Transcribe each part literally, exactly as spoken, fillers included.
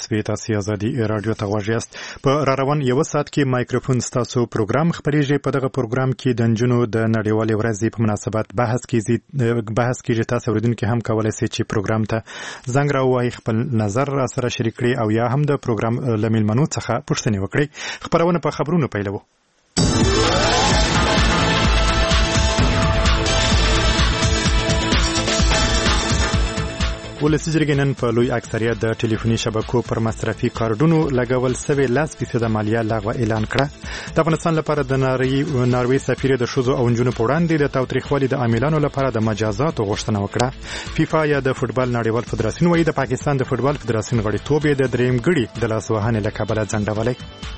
سوی تاسو ازادي رادیو ته غوږ یاست. په را روان یو ساعت کې مایکروفون ستاسو پروګرام خبرېږي. په دغه پروګرام کې د نجونو د نړیوالې ورځې په مناسبت بحث کیږي بحث کیږي تاسو اوریدونکو هم کولای شئ چې پروګرام ته زنګ راووایئ، خپل نظر را سره شریک کړئ او یا هم د پروګرام له میلمنو څخه پوښتنې وکړئ. خبرونه په خبرونو پیلوو. ولسي جرګې نن په لوی اکثریت د ټلیفوني شبکو پر مصرفي کارډونو لګول سوي لس فیصده مالیه لغوه اعلان کړه. د افغانستان لپاره د ناروې سفیر د ښځو او نجونو په وړاندې د تاوتریخوالي د عاملانو لپاره د مجازاتو غوښتنه وکړه. فیفا یا د فوټبال نړیوال فدراسیون وایي د پاکستان د فوټبال فدراسیون غړیتوب یې د دریم ګړي د لاسوهنې له کبله ځنډولی.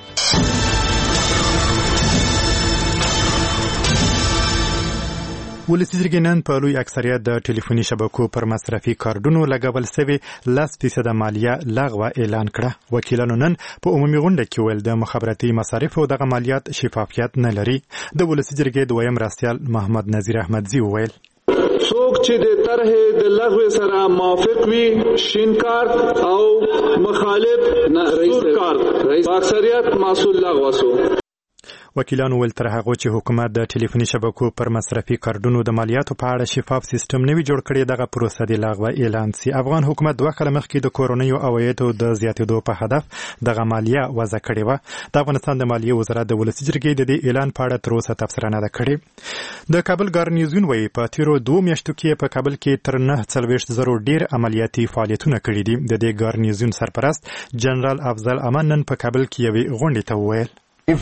ولسي جرګې نن په لوی اکثریت د ټلیفوني شبکو پر مصرفي کارډونو لګول سوي لس فیصده مالیه لغوه اعلان کړه. وکیلانو نن په عمومي غونډه کې ویل د مخابراتي مصارفو دغه مالیات شفافیت نه لري. د ولسي جرګې دویم راستیال محمد نذیر احمدزي وویل څوک چې د طرح د لغوه سره موافق وي شین کارت او مخالف سور کارت په اکثریت مسؤل لغوه سو. وکیلانو ویل تر هغه چې حکومت د ټلیفوني شبکو پر مصرفي کارډونو د مالیاتو په اړه شفاف سیستم نوي جوړ کړي دغه پروسه د لغوه اعلان سي. افغان حکومت دوه کاله مخکې د کورونیو عوایدو د زیاتېدو په هدف دغه مالیه وضع کړې وه. د افغانستان د مالیې وزارت د ولسي جرګې د دې اعلان په اړه تر اوسه تبصره نه ده کړې. د کابل ګارنیزیون وایي په تیرو دوه میاشتو کې په کابل کې تر نهه څلوېښت زرو ډېر عملیاتي فعالیتونه کړي دي. د دې ګارنیزیون سرپرست جنرال افضل امان نن په کابل کې یوې غونډې ته وویل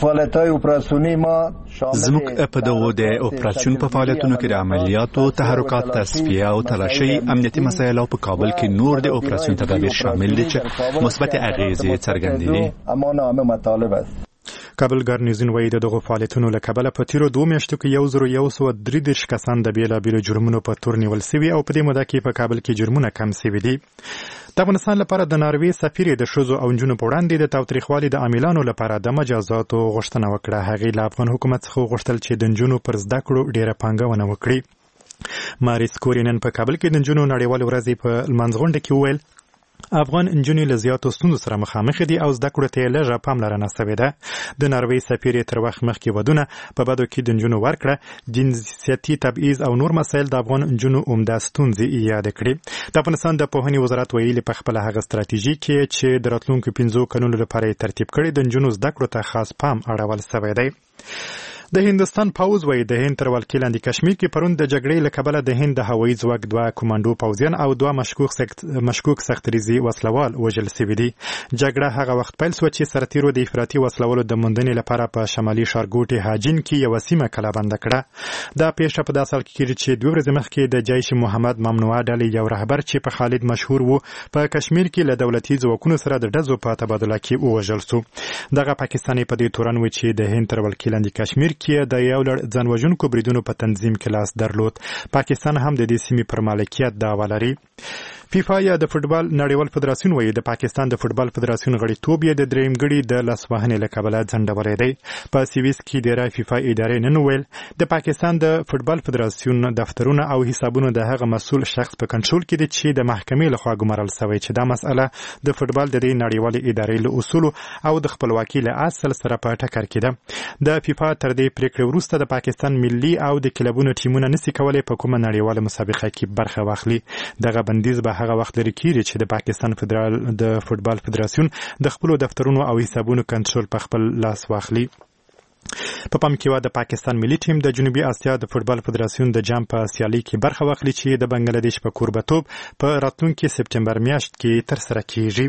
زموږ په دغه د اپراسیون په فعالیتونو کې د عملیاتو تحرکات تصفیه او تلاشي امنیتي مسایل او په کابل کې نور د اپراسیون تدابیر شامل دي چې مثبت اغیزې څرګندوي. کابل ګارنیزیون وایي دغه فعالیتونو له کبله په تیرو دوه میاشتو کې یو زر یو سوه درې دېرش کسان د بېلابېلو جرمونو په تور نیول سوي او په دې موده کې په کابل کې جرمونه کم سوي دي. د افغانستان لپاره د ناروې سفیر د ښځو او نجونو په وړاندې د تاوتریخوالي د عاملانو لپاره د مجازاتو غوښتنه وکړه. هغې له افغان حکومت څخه وغوښتل چې د نجونو پر زده کړو ډېره پانګونه وکړي. ماریس کوري نن په کابل کې د نجونو نړیوالې ورځې په لمانځغونډه کې وویل افغان نجونې له زیاتو ستونزو سره مخامخ دي او زده کړو ته یې لږه پاملرنه سوې ده. د ناروې سفیر یې تر وخت مخکې ودونه په بدو کې د نجونو ورکړه. جنسیتي تبعیض او نور مسایل د افغان نجونو عمده ستونزې یادې کړې. د افغانستان د پوهنې وزارت ویلي په خپله هغه ستراتیژي کې چې د راتلونکو پنځو کلونو لپاره یې ترتیب کړې د نجونو زده کړو ته خاص پام اړول سوی دی. د هندستان پوځ وایي د هند تر ولکې لاندې کشمیر کې پرون د جګړې له کبله د هند د هوایي ځواک دوه کمانډو پوځیان او دوه مشکوک سکت مشکوک سختریزي وسلوال وژل سوي دي. جګړه هغه وخت پیل شوه چې سرتیرو د افراطي وسلوالو د موندنې لپاره په شمالي ښارګوټي هاجین کې یوه سیمه کلابنده کړه. دا پیښه په داسې حال کې کېږي چې دوه ورځې مخکې د جیش محمد ممنوعه ډلې یو رهبر چې په خالد مشهور و په کشمیر کې له دولتي ځواکونو سره د ډزو په تبادله کې ووژل شو. دغه پاکستاني په دې تورن و چې د هند تر ولکې لاندې کشمیر کې د یو لړ ځانوژونکو بریدونو په تنظیم کې لاس درلود. پاکستان هم د دې سیمې پر مالکیت دعوه لري. فیفا یا د فوټبال نړیوال فدراسیون وایي د پاکستان د فوټبال فدراسیون غړیتوب یې د دریم ګړي د لاسوهنې له کبله ځنډولی دی. په سویس کې ډېری فیفا ادارې نن وویل د پاکستان د فوټبال فدراسیون دفترونه او حسابونه د هغه مسؤل شخص په کنټرول کې دي چې د محکمې لخوا ګمارل سوی چې دا مسئله د فوټبال د دې نړیوالې ادارې له اصولو او د خپلواکۍ له اصل سره په ټکر کې ده. د فیفا تر دې پریکړې وروسته د پاکستان ملي او د کلبونو ټیمونه نشي کولی په کومه نړیواله مسابقه کې برخه واخلي. دغه بندیز به هغه وخت لري کېږي چې د پاکستان فدرال د فوټبال فدراسیون د خپلو دفترونو او حسابونو کنټرول په خپل لاس واخلي. په پام کې و د پاکستان ملي ټیم د جنوبي اسیا د فوټبال فدراسیون د جام په سیالي کې برخه واخلي چې د بنگلاديش په کوربتوب په راتلونکي سپټمبر میاشت کې ترسره کیږي.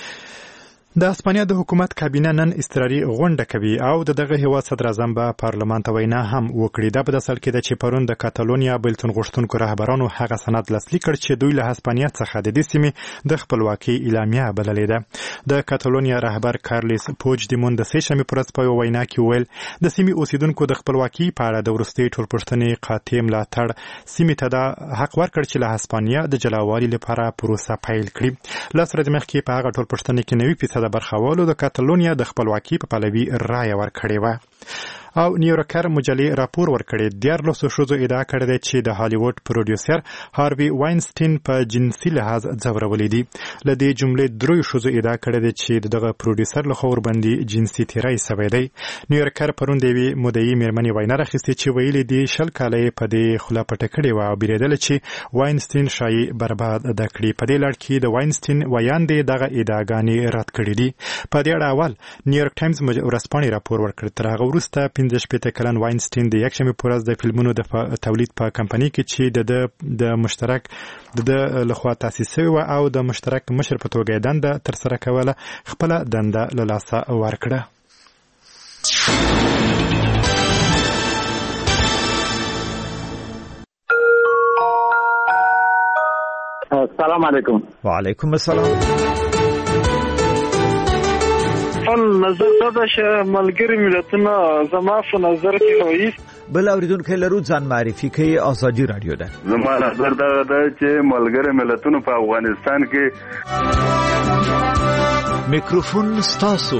د اسپانیا د حکومت کابینه نن اضطراري غونډه کوي او د دغه هیواد صدر اعظم به پارلمان ته وینا هم وکړي. دا په داسې حال کې ده چې پرون د کاتالونیا بېلتون غوښتونکو رهبرانو هغه سند لاسلیک کړ چې دوی له اسپانیا څخه د دې سیمې د خپلواکۍ اعلامیه بللې ده. د کاتالونیا رهبر کارلس پوجدیمون د سې شنبې په ورځ په یوه وینا کې وویل د سیمې اوسیدونکو د خپلواکۍ په اړه د وروستۍ ټولپوښتنې قاطع ملاتړ سیمې ته دا حق ورکړ چې له اسپانیا د جلاوالي لپاره پروسه پیل کړي. لس ورځې مخکې په هغه ټولپوښتنې کې نوي فیصده برخوالو د کاتالونیا د خپلواکۍ په پلوي رایه ورکړې وه. او نیویورکر مجلې راپور ورکړی دیارلس ښځو ادعا کړې ده چې د هالیوډ پروډوسر هاروی واینسټین په جنسي لحاظ ځورولې دي. له دې جملې دروي ښځو ادعا کړې ده چې دغه پروډوسر له خوا ورباندې جنسي تیری سوی دی. نیویورکر پرون د یوې مدعي مېرمنې وینا راخیستې چې ویلي دي شل کاله یې په دې خوله پټه کړې وه او بیرېدله چې واینسټین ښایي برباد ده کړي. په دې لړ کې د واینسټین ویاندې دغه ادعاګانې رد کړې دي. په دې اړه اول نیویورک ټایمز ورځپاڼې راپور ورکړ. تر هغه وروسته پنځه شپېته کلن واینسټین د یکشنبې په ورځ د فلمونو د تولید په کمپنۍ کې چې د د مشترک د د لخوا تاسیس شوی و او د مشترک مشر په توګه دنده ترسره کوله خپله دنده له لاسه ورکړه. السلام علیکم. وعلیکم السلام. خپل نظر دا چې ملګری ملتونه زما په نظر کې وایي بل اوریدونکو لرو ځان معرفي کوي. آزادي رادیو ده. زما نظر دا ده چې ملګری ملتونه په افغانستان کې میکروفون ستاسو.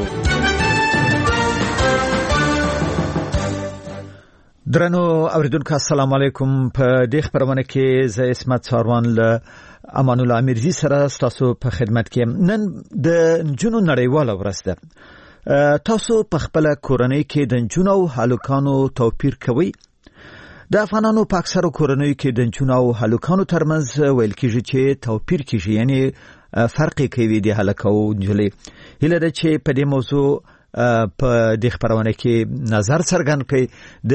درنو اوریدونکو السلام علیکم. په دې خبرونه کې زه اسمت ساروان له امان الله امیرزی سره تاسو په خدمت کې. نن د جنونو نړیواله ورځ ده. تاسو په خپل کورنۍ کې د جنونو او هلکانو توپیر کوئ؟ د افغانانو په اکثره کورنۍ کې د جنونو او هلکانو ترمنځ ویل کېږي چې توپیر کېږي، یعنی فرق کوي د هلک او نجلۍ. هیله ده چې په دې موضوع په دې خبرونه کې نظر څرګند کړئ. د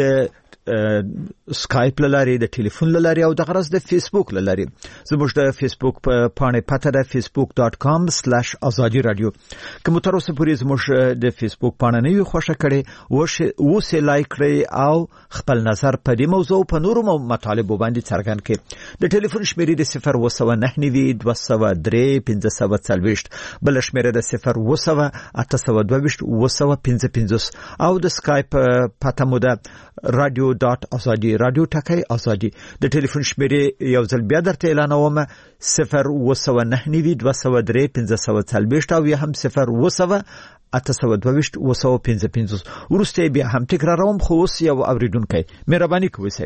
سکایپ لاري، د ټلیفون لاري او د غرض د فیسبوک لاري. زموږ د فیسبوک په پاڼه پته ده facebook dot com slash azadi radio. کوم تر اوسه پورې زموږ د فیسبوک پاڼه نه وي خوښه کړئ، اوسه لایک کړئ او خپل نظر په دې موضوع په نورو مطالبو باندې څرګند کړئ. د ټلیفون شمیرې د صفر اوه سوه نهه نوي دوه سوه درې پنځه سوه څلوېښت، بل شمیره د صفر اوه سوه اته سوه دوه ویشت اوه سوه پنځه پنځوس او د سکایپ پته مو ده رادیو دات ازادي رادیو ټکی ازادي. د ټلیفون شمیرې یو ځل بیا درته اعلانوم صفر اوه سوه نهه نوي دوه سوه درې پنځه سوه څلوېښت او یا هم صفر اوه سوه اته سوه دوه ویشت اوه سوه پنځه پنځوس. وروسته بیا هم تکراروم خو اوس یو اوریدونکی مهرباني کوئ صاحب.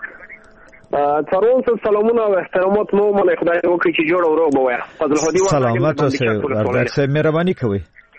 ترون سلامونه او احترامات مو مله خدای وکړي چې جوړ او روغ بویا. فضل هدي وایي سلامات اوسئ. ورته صاحب مهرباني کوئ.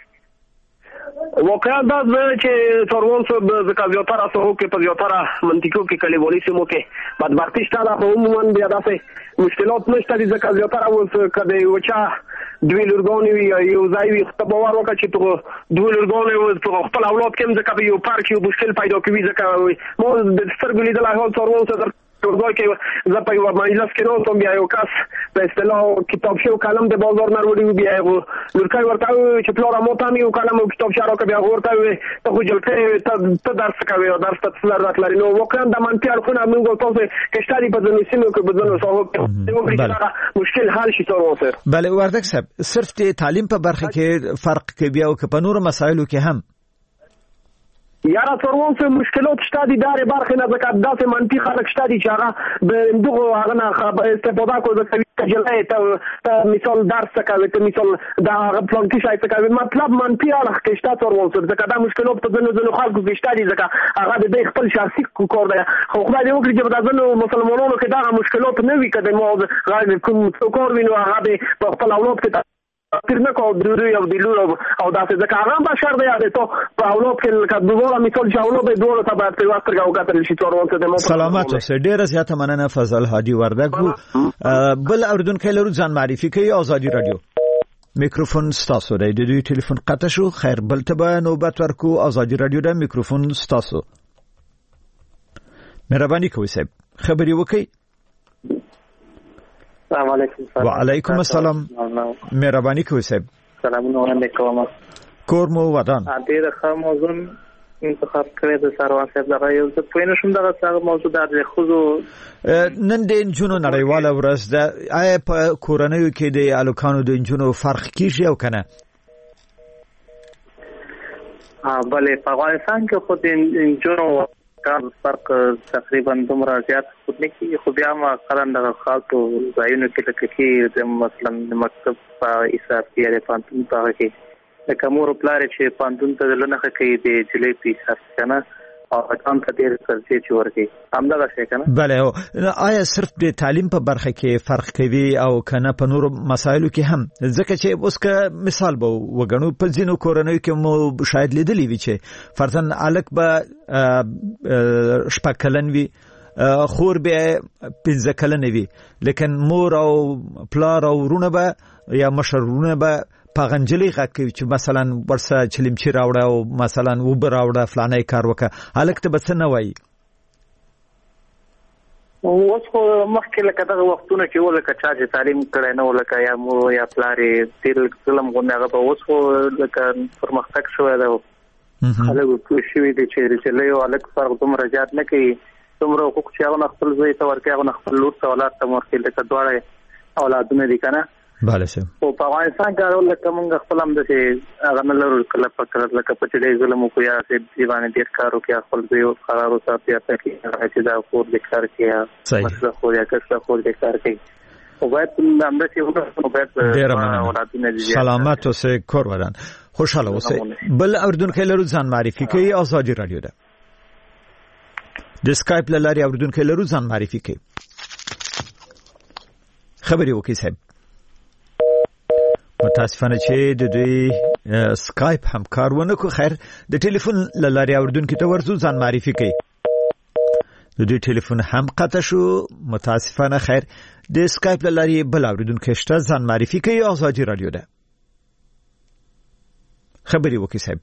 واقعا دا چې ترون څو د زکازیاتره سره کې په زیاتره منطقو کې کلیوالي سیمو کې بدبختی شته. دا عموما بیا داسې مشکلات نشته د زکازیاتره اوس کده وچا دوی لورګونی وي یو ځای وي خو باور وکړه چې ته دوی لورګونی اوس په خپل اولاد کې ځکه یو پارک یو مشکل پیدا کوي ځکه مو د سترګو لیدل هغه ترون سره ورګوي کې زه په یو مجلس کې نو ته بیا یو کس په اصطلاح کتاب شو کلم د بازار نروړي بیا یو لورکای ورته چې پلور مو ته یو کلم او کتاب شارو کې بیا ورته ته خو جلکې ته درس کوي او درس ته څلور راتلري نو وکړه د منطق خو نه موږ تاسو کې شتاري په ځینو سیمو کې بدلو سوه مشکل حل شي تر اوسه. بله وردک صاحب صرف د تعلیم په برخه کې فرق کوي او په نورو مسایلو کې هم یاره څورون څه مشکلات شته دي داري برخه نه ځکه داسې منطق خلک شته دي چې هغه د دغه هغه نه استفاده کوي د کجلای ته مثال درس کوي ته مثال دا پلان کې شای څه کوي مطلب منطق هغه کې شته څورون څه ځکه دا مشکلات په ځینو ځینو خلکو کې شته دي ځکه هغه د خپل شخصي کار دی. خو خدای دې وکړي چې په ځینو مسلمانانو کې دا مشکلات نه وي کده مو غیر کوم څه کار وینو هغه په خپل اولاد کې تیر نه کو دوی او دی لور او داسې ځکه هغه بشر دی یاد ته په اولاد کې کله دوه مثال چې اولاد به دوه ته به په واسطه او کتل شي تورون ته مو سلامات اوسه. ډیره زیاته مننه فضل هادي وردګ. بل اوریدونکو لرو ځان معرفي کوي. آزادي رادیو میکروفون ستاسو دی. د دوی ټلیفون قطع شو. خیر بل ته به نوبت ورکو. آزادي رادیو د میکروفون ستاسو. مهرباني کوئ صاحب خبري وکړئ. السلام علیکم. وعلیکم السلام. مهرباني کوئ صاحب. سلامونه وعلیکم. کور مو ودان. ډېر ښه موضوع انتخاب کړی د سروان صاحب دغه یو څه پوه نه شوم دغه څنګه موضوع د خزو نن د انجونو نړیواله ورځ ده. آیا په کورنیو کې د الکانو د انجونو فرق کیږي او کنه؟ ها بلې په افغانستان کې خو د انجونو کار فرق تقریبا دومره زیات نه کیږي خو بیا ما قرن د خاطو ځایونو کې لکه کې مثلا مکتب په حساب کې پانتون په کې د کومو پلار چې پانتون ته لنه کوي د جلې په حساب کنه او ځان ته ډېر ترجیح چې ورکړي همدغه شی کنه. بله آیا صرف د تعلیم په برخه کې فرق کوي او کنه په نورو مسایلو کې هم؟ ځکه چې اوس که مثال به وګڼو په ځینو کورنیو کې مو شاید لیدلی وي چې فرضاً الک به شپږ کلن وي، خور به پنځه کلن وي، لیکن مور او پلار او ورونه به یا مشرونه به پاغنجلی غږ کوي چې مثلا ورسه چلیمچی راوړه او مثلا وبر راوړه فلانه کار وکړه، هلک ته به څه نه وایي؟ اوس خو مخکې لکه دغه وختونه کې و لکه چا چې تعلیم کړی نه و لکه یا مور یا پلار یې تېر ظلم غوندې هغه به اوس خو لکه پرمختګ شوی دی، خلک پوه شوي دي چې رجلۍ او هلک فرق دومره زیات نه کوي، دومره حقوق چې هغه نه خپل زوی ته ورکوي هغه نه خپل لور ته اولاد ته ورکوي، لکه دواړه اولادونه دي که نه. بله صاحب. خو په افغانستان کې لکه موږ خپل همداسې هغه نه لرو کله په کله لکه په چې ډېر ظلم وکړو یا دې باندې ډېر کار وکړي یا خپل زوی قرار وساتي یا پکې چې دا خور دې کار کوي یا مسله خور یا کسله خور دې کار کوي. خو باید همداسې وکړو، باید اولادونه دي سلامت اوسئ، کور ودان، خوشحاله اوسئ. بل اورېدونکی لرو ځان معرفي کوي، ازادي رادیو ده، د سکایپ له لارې اورېدونکی لرو ځان معرفي کوي، خبرې وکړئ صاحب. متاسفانه چې د دوی سکایپ هم کار ونه کو. خیر د ټلیفون له لارې اورېدونکي ته ورځو ځان معرفي کوي، د دوی ټلیفون هم قطع شو متاسفانه. خیر د سکایپ له لارې بل اورېدونکی شته ځان معرفي کوي، ازادي رادیو ده، خبرې وکړئ صاحب.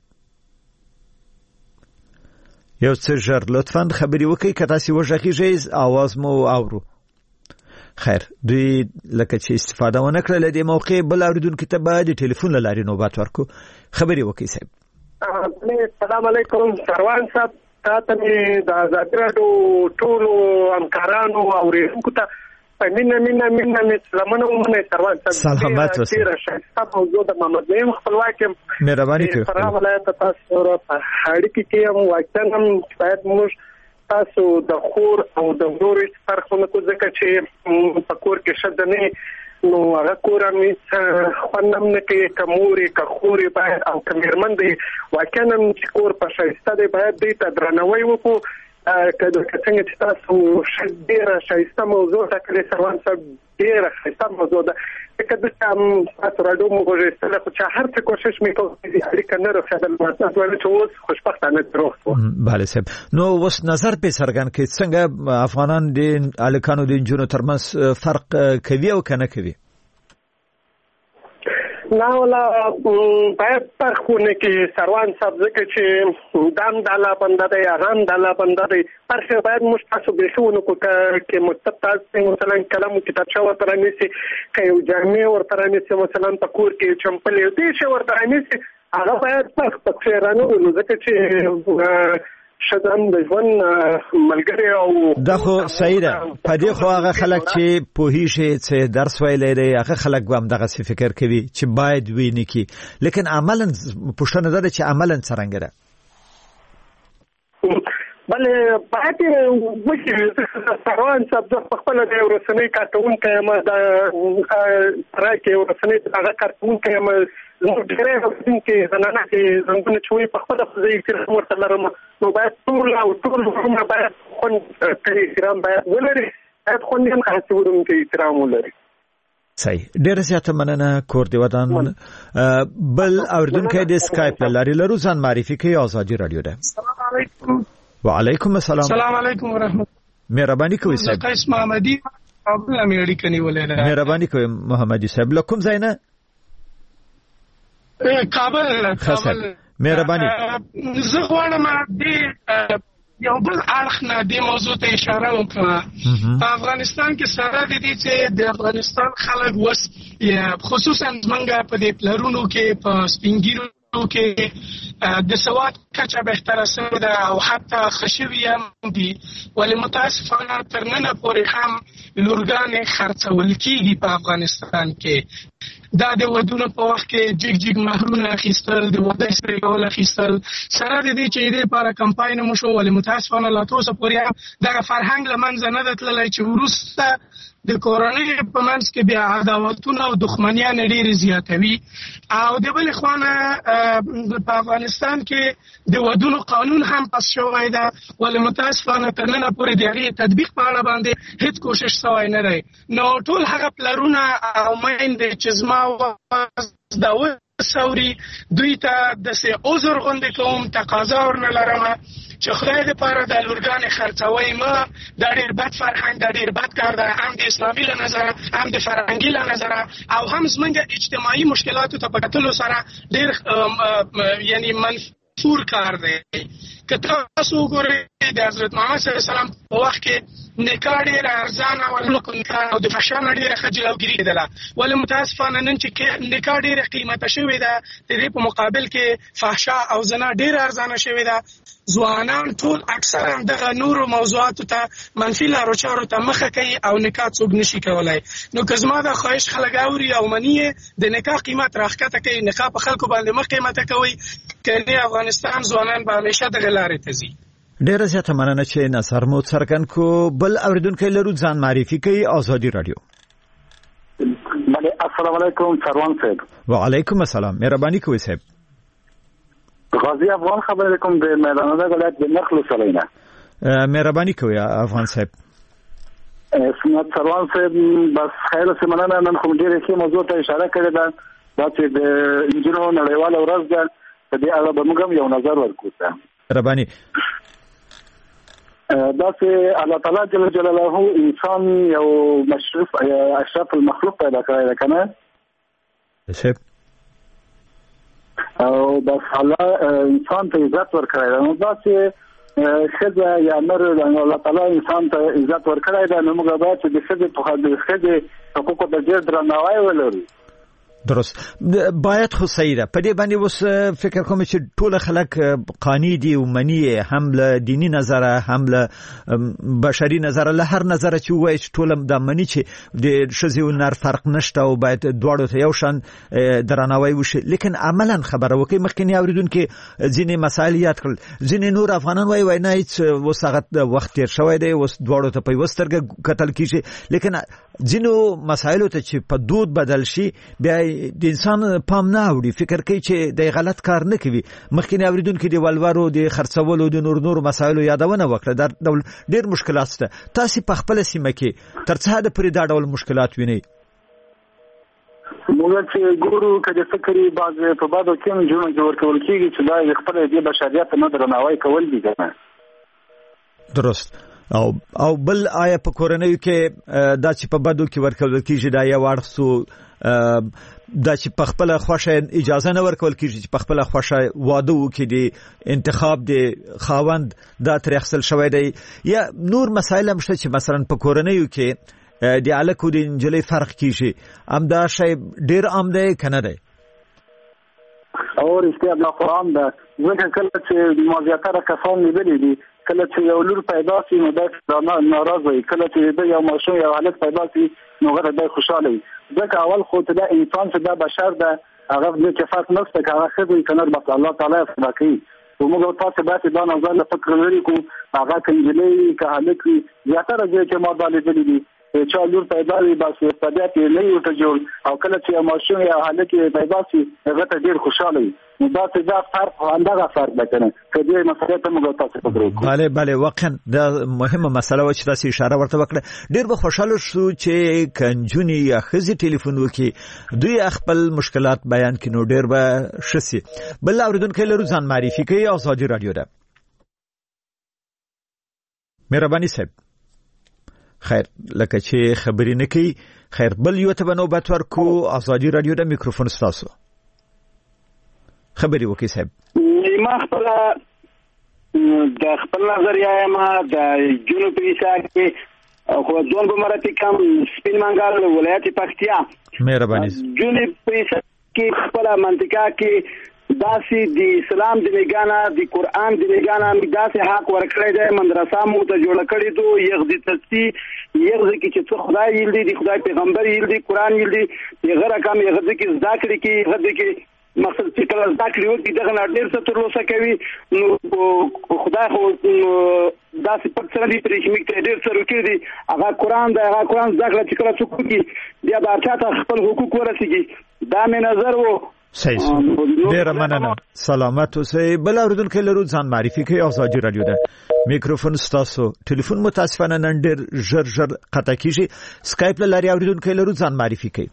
یو څه ژر لطفاً خبرې وکړئ که تاسې وغږیږئ اواز مو اورو. خیر دوی لکه چې استفاده ونه کړله د موقع بل اورېدونکي ته به د ټلیفون له لارې نوبت ورکو. خبرې وکړئ صاحب. السلام علیکم سروان صاحب، تاته مې د ازادي راډیو ټولو همکارانو او اورېدونکو ته په مینه مینه مینه مې سلامونه ومنئ سروان صاحب. سلامت اوسئ. ډېره ښایسته موضوع د محمد نعیم خپلواک یم، مهرباني کوئ. فراه ولایت ته تاسو سره په اړیکې کې یم، واقعا هم باید موږ تاسو د خور او د ورور فرق ونه کړو، ځکه چې په کور کې ښځه نه نو هغه کور هم هېڅ خوند هم نه کوي، که مور یې که خور یې باید او که مېرمن دی واقعا هم چې کور په ښایسته دی باید دوی ته درناوی وکړو. که څنګه چې تاسو ډېره ښایسته موضوع ټاکلې سروان صاحب، ډېره ښایسته موضوع ده، ځکه دلته هم تاسو راډیو مو غږېدله خو چې هر څه کوشش مې کوو چې اړیکه نه روښېدل، تاسو ویل چې اوس خوشبختانه روغ شو. بله صاحب، نو اوس نظر پې څرګند کړئ څنګه افغانان د هلکانو د نجونو ترمنځ فرق کوي او که نه کوي؟ نه ولا باید فرق ونه کړي سروان صاحب، ځکه چې دا هم د الله بنده دی هغه هم د الله بنده دی، فرق باید موږ تاسو بیخي ونه کړو. که مکتب تاسو مثلا قلم او کتابچه ورته رانیسي، که یو جامې ورته رانیسي، مثلا په کور کې چمپل یو دې شی ورته رانیسي، هغه باید فرق پکې رانهولو، ځکه چې شدم د ژوند ملګری او دا خو صحیح ده. په دې خو هغه خلک چې پوهیږي چې درس ویلی دی هغه خلک به همدغسې فکر کوي چې باید ویې نه کړي، لیکن عملا پوښتنه دا ده چې عملا څرنګه ده؟ بله باید وشي سروان صاحب، زه په خپله د یو رسنۍ کارکوونکی یم، د سرای کې یو رسنۍ هغه کارکوونکی یم، زموږ ډېری اورېدونکي زنانه چې زنګونه چې وایي په خپله خو زه احترام ورته لرم، نو باید ټول او ټول وروڼه باید خوند کوي احترام باید ولري، باید خوند هم هسې وروڼو احترام ولري. صحیح، ډېره زیاته مننه کور دې ودان. بل اورېدونکی د سکایپ له لارې لرو ځان معرفي کوي، ازادي راډیو ده. السلام علیکم. وعلیکم السلام. السلام علیکم ورحمت. مهرباني کوئ صاحب. قیس محمدي کابل امریکا کې نیولې ده. مهرباني کوئ محمدي صاحب، له کوم ځای نه؟ کابل. کابل. مهرباني. زه غواړم دې یو بل اړخ نه دې موضوع ته اشاره وکړه. په افغانستان کې سره د دې چې د افغانستان خلک وس خصوصا څنګه په دې پلرونو کې په سپینګیرو کې د سواد کچه بهتره شوې ده او حتی خشوي هم دي، ولې متاسفانه تر ننه پورې هم لورګانې خرڅول کېږي په افغانستان کې. دا د ودونو په وخت کې جګ جګ مهرونه اخیستل، د واده سپېګول اخیستل، سره د دې چې دې لپاره کمپاین مو شو، ولې متاسفانه لا تر اوسه پورې هم دغه فرهنګ له منځه نه دی تللی چې وروسته د کورنۍ په منځ کې بیا عداوتونه او دښمنیان ډېرې زیاتوي. او د بلې خوا نه په افغانستان کې د ودونو قانون هم پاس شوی ده، ولې متاسفانه تر ننه پورې د هغې تطبیق په اړه باندې هیڅ کوشش سوی نه دی. نو ټول هغه پلرونه او میندې چې زما واز دا وسوري دوی ته داسې عذر غوندې کوم، تقاضا ورنه لرمه چې خدای دې پاره د لورګانې خرڅوئ مه. دا ډېر بد فرهنګ دا ډېر بد کار ده، هم د اسلامي له نظره هم د فرهنګي له نظره او هم زمونږ اجتماعي مشکلاتو ته په کتلو سره ډېر یعنی منفور کار دی. که تاسو وګورئ د حضرت محمد صلی الله علیه وسلم په وخت کې نکاح ډېره ارزانه وه نکاح او د فحشا نه ډېره ښه جلوګیري کېدله، ولې متاسفانه نن چې نکاح ډېره قیمته شوې ده د دې په مقابل کې فحشا او زنا ډېره ارزانه شوې ده. ځوانان ټول اکثرا دغه نورو موضوعاتو ته منفي لارو چارو ته مخه کوي او نکاح څوک نشي کولای. نو که زما د خواهش خلک اوري او مني د نکاح قیمت راښکته کوي، نکاح په خلکو باندې مخ قیمته کوي، کنه افغانستان ځوانان به همیشه دغه لارې ته ځي. ډیره زیاته مننه چې نظر مو څرګند کو. بل اوریدونکو لرو ځان معرفي کوي. آزادي رادیو. بله السلام علیکم سروان صاحب. وعلیکم السلام، مهرباني کوئ صاحب. غازی افغان خبر کوم د میدانونو ولایت د نخل سلینا. مهرباني کوئ افغان صاحب. سمات سروان صاحب بس خیر سه مننه. نن خو ډیره ښه موضوع ته اشاره کړې ده، دا چې د انجینرو نړیواله ورځ ده، په دې اړه به موږ یو نظر ورکړو. مهرباني دا چې الله تعالی جل جلاله انسان یو مشرف اشرف المخلوق پیدا کړی دی کنه صاحب، او بس الله انسان ته عزت ورکړی دی. نو دا چې ښځه یا نر الله تعالی انسان ته عزت ورکړی دی، نو موږ باید چې د ښځې په د ښځې حقوقو ته ډېر درناوی ولرو. درست باید خو صحیح ده. په دې باندې اوس فکر کوم چې ټول خلک قانی دي او منی هم له دینی نظره هم له بشري نظره له هر نظره چې وایي چې ټول د منی چې د ښځې او نر فرق نشته او باید دواړو ته یو شان درناوی وشي، لیکن عملا خبره وکړي. مخکې اوریدونکو ځینې مسایل یاد کړل، ځینې نور افغانان وایي وای نه هیڅ اوس هغه وخت تیر شوی دی، اوس دواړو ته په یوه سترګه کتل کېږي، لیکن ځینو مسایلو ته چې په دود بدل شي بیا د انسان پام نه اوړي، فکر کوي چې د غلط کار نه کوي. مخکې اوریدونکو د ولورو د خرڅولو د نور نور مسایلو یادونه وکړه. دا ډول ډیر مشکلات شته. تاسو په خپل سیمه کې تر څه د پرې دا ډول مشکلات وینئ؟ موږ چې ګورو کله فکرې باز په بادو کې جوړ جوړ کول کېږي چې دا خپل د بشریت نه درناوی کول دي کنه. درست. او او بل آیا په کورنۍ کې دا چې په بدو کې ورکول کېږي دا یو اړخ دا چې په خپل خوښه اجازه نه ورکول کېږي چې په خپل خوښه واده وکړي، د انتخاب د خاوند دا تر اخصل شوی دی، یا نور مسایل هم شته چې مثلا په کورنیو کې د الک او د انجلۍ فرق کېږي، هم دا شی ډیر عام دی کنه دی؟ او رښتیا د قرآن ده، ځکه کله چې مازیاتره کسان لیدلي دي کله چې یو لور پیدا شي نو دا ناراضه وي، کله چې د یو ماشوم یو هلک پیدا شي نو هغه د خوشاله وي. ځکه اول خو ته دا انسان چې دا بشر ده هغه د کفات نفس ته هغه خدای کنه بس الله تعالی فدا کوي. نو موږ تاسو باید دا نظر له فکر لري کو هغه کنجلې که هلک زیاتره ځای چې ما دا لیدلي دي چې لور پیدا وي بس طبیعت یې نه یو ته جوړ، او کله چې ماشوم یا هلک پیدا شي هغه ته ډیر خوشاله وي. نو دا چې دا فرق همدغه فرق ده کنه که دې مسله ته موږ تاسو فکر وکړو. بله بله واقعا دا مهمه مسله و چې تاسو اشاره ورته وکړه. ډیر به خوشاله شو چې کنجونی یا خزي ټلیفون وکي دوی خپل مشکلات بیان کړي، نو ډیر به شسي. بل اوریدونکو لرو ځان معرفي کوي. آزادي رادیو ده. مهرباني صاحب. خیر لکه چې خبرې نه کوي. خیر بل یو ته نوبت ورکو. آزادي رادیو ده، میکروفون ستاسو. خبرې وکړئ صاحب. ما خپل د خپل نظریه ما د جنوب ایسا کې خو ځون به مراتي کم سپین منګال ولایت پکتیا مهرباني جنوب ایسا کې خپل منطقه کې داسې د اسلام د میګانا د قران د میګانا داسې حق ورکړی دی، مدرسه مو ته جوړ کړی دو یغ د تستی یغ کې چې څو خدای یل دي، د خدای پیغمبر یل دي، قران یل دي، یغه رقم یغه کې ذکر کې یغه کې مقصد چې کله زده کړې وکړي دغه نه ډېر څه ترلاسه کوي نو خدای خو داسې پټ سره دي پرېښمي ته ډېر څه وکړي دي هغه قرآن دی هغه قرآن زده کړه چې کله څوک وکړي بیا به هر چا ته خپل حقوق ورسېږي دا مې نظر و. صحیح ډېره مننه سلامت اوسئ. بل اورېدونکی لرو ځان معرفي کوي ازادي راډیو ده میکروفون ستاسو ټلیفون متاسفانه نن ډېر ژر ژر قطع کیږي سکایپ له لارې اورېدونکی لرو ځان معرفي کوي.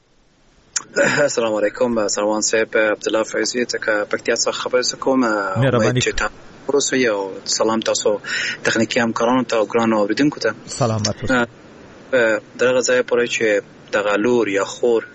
السلام علیکم سروان صاحب عبدالله فیضی ته پکتیا څخه خبر کوم مهرباني پروسه یو سلام تاسو تخنیکی همکارانو ته او ګرانو اوریدونکو ته سلامت اوسئ. دغه ځای پرې چې دغه لور یا خور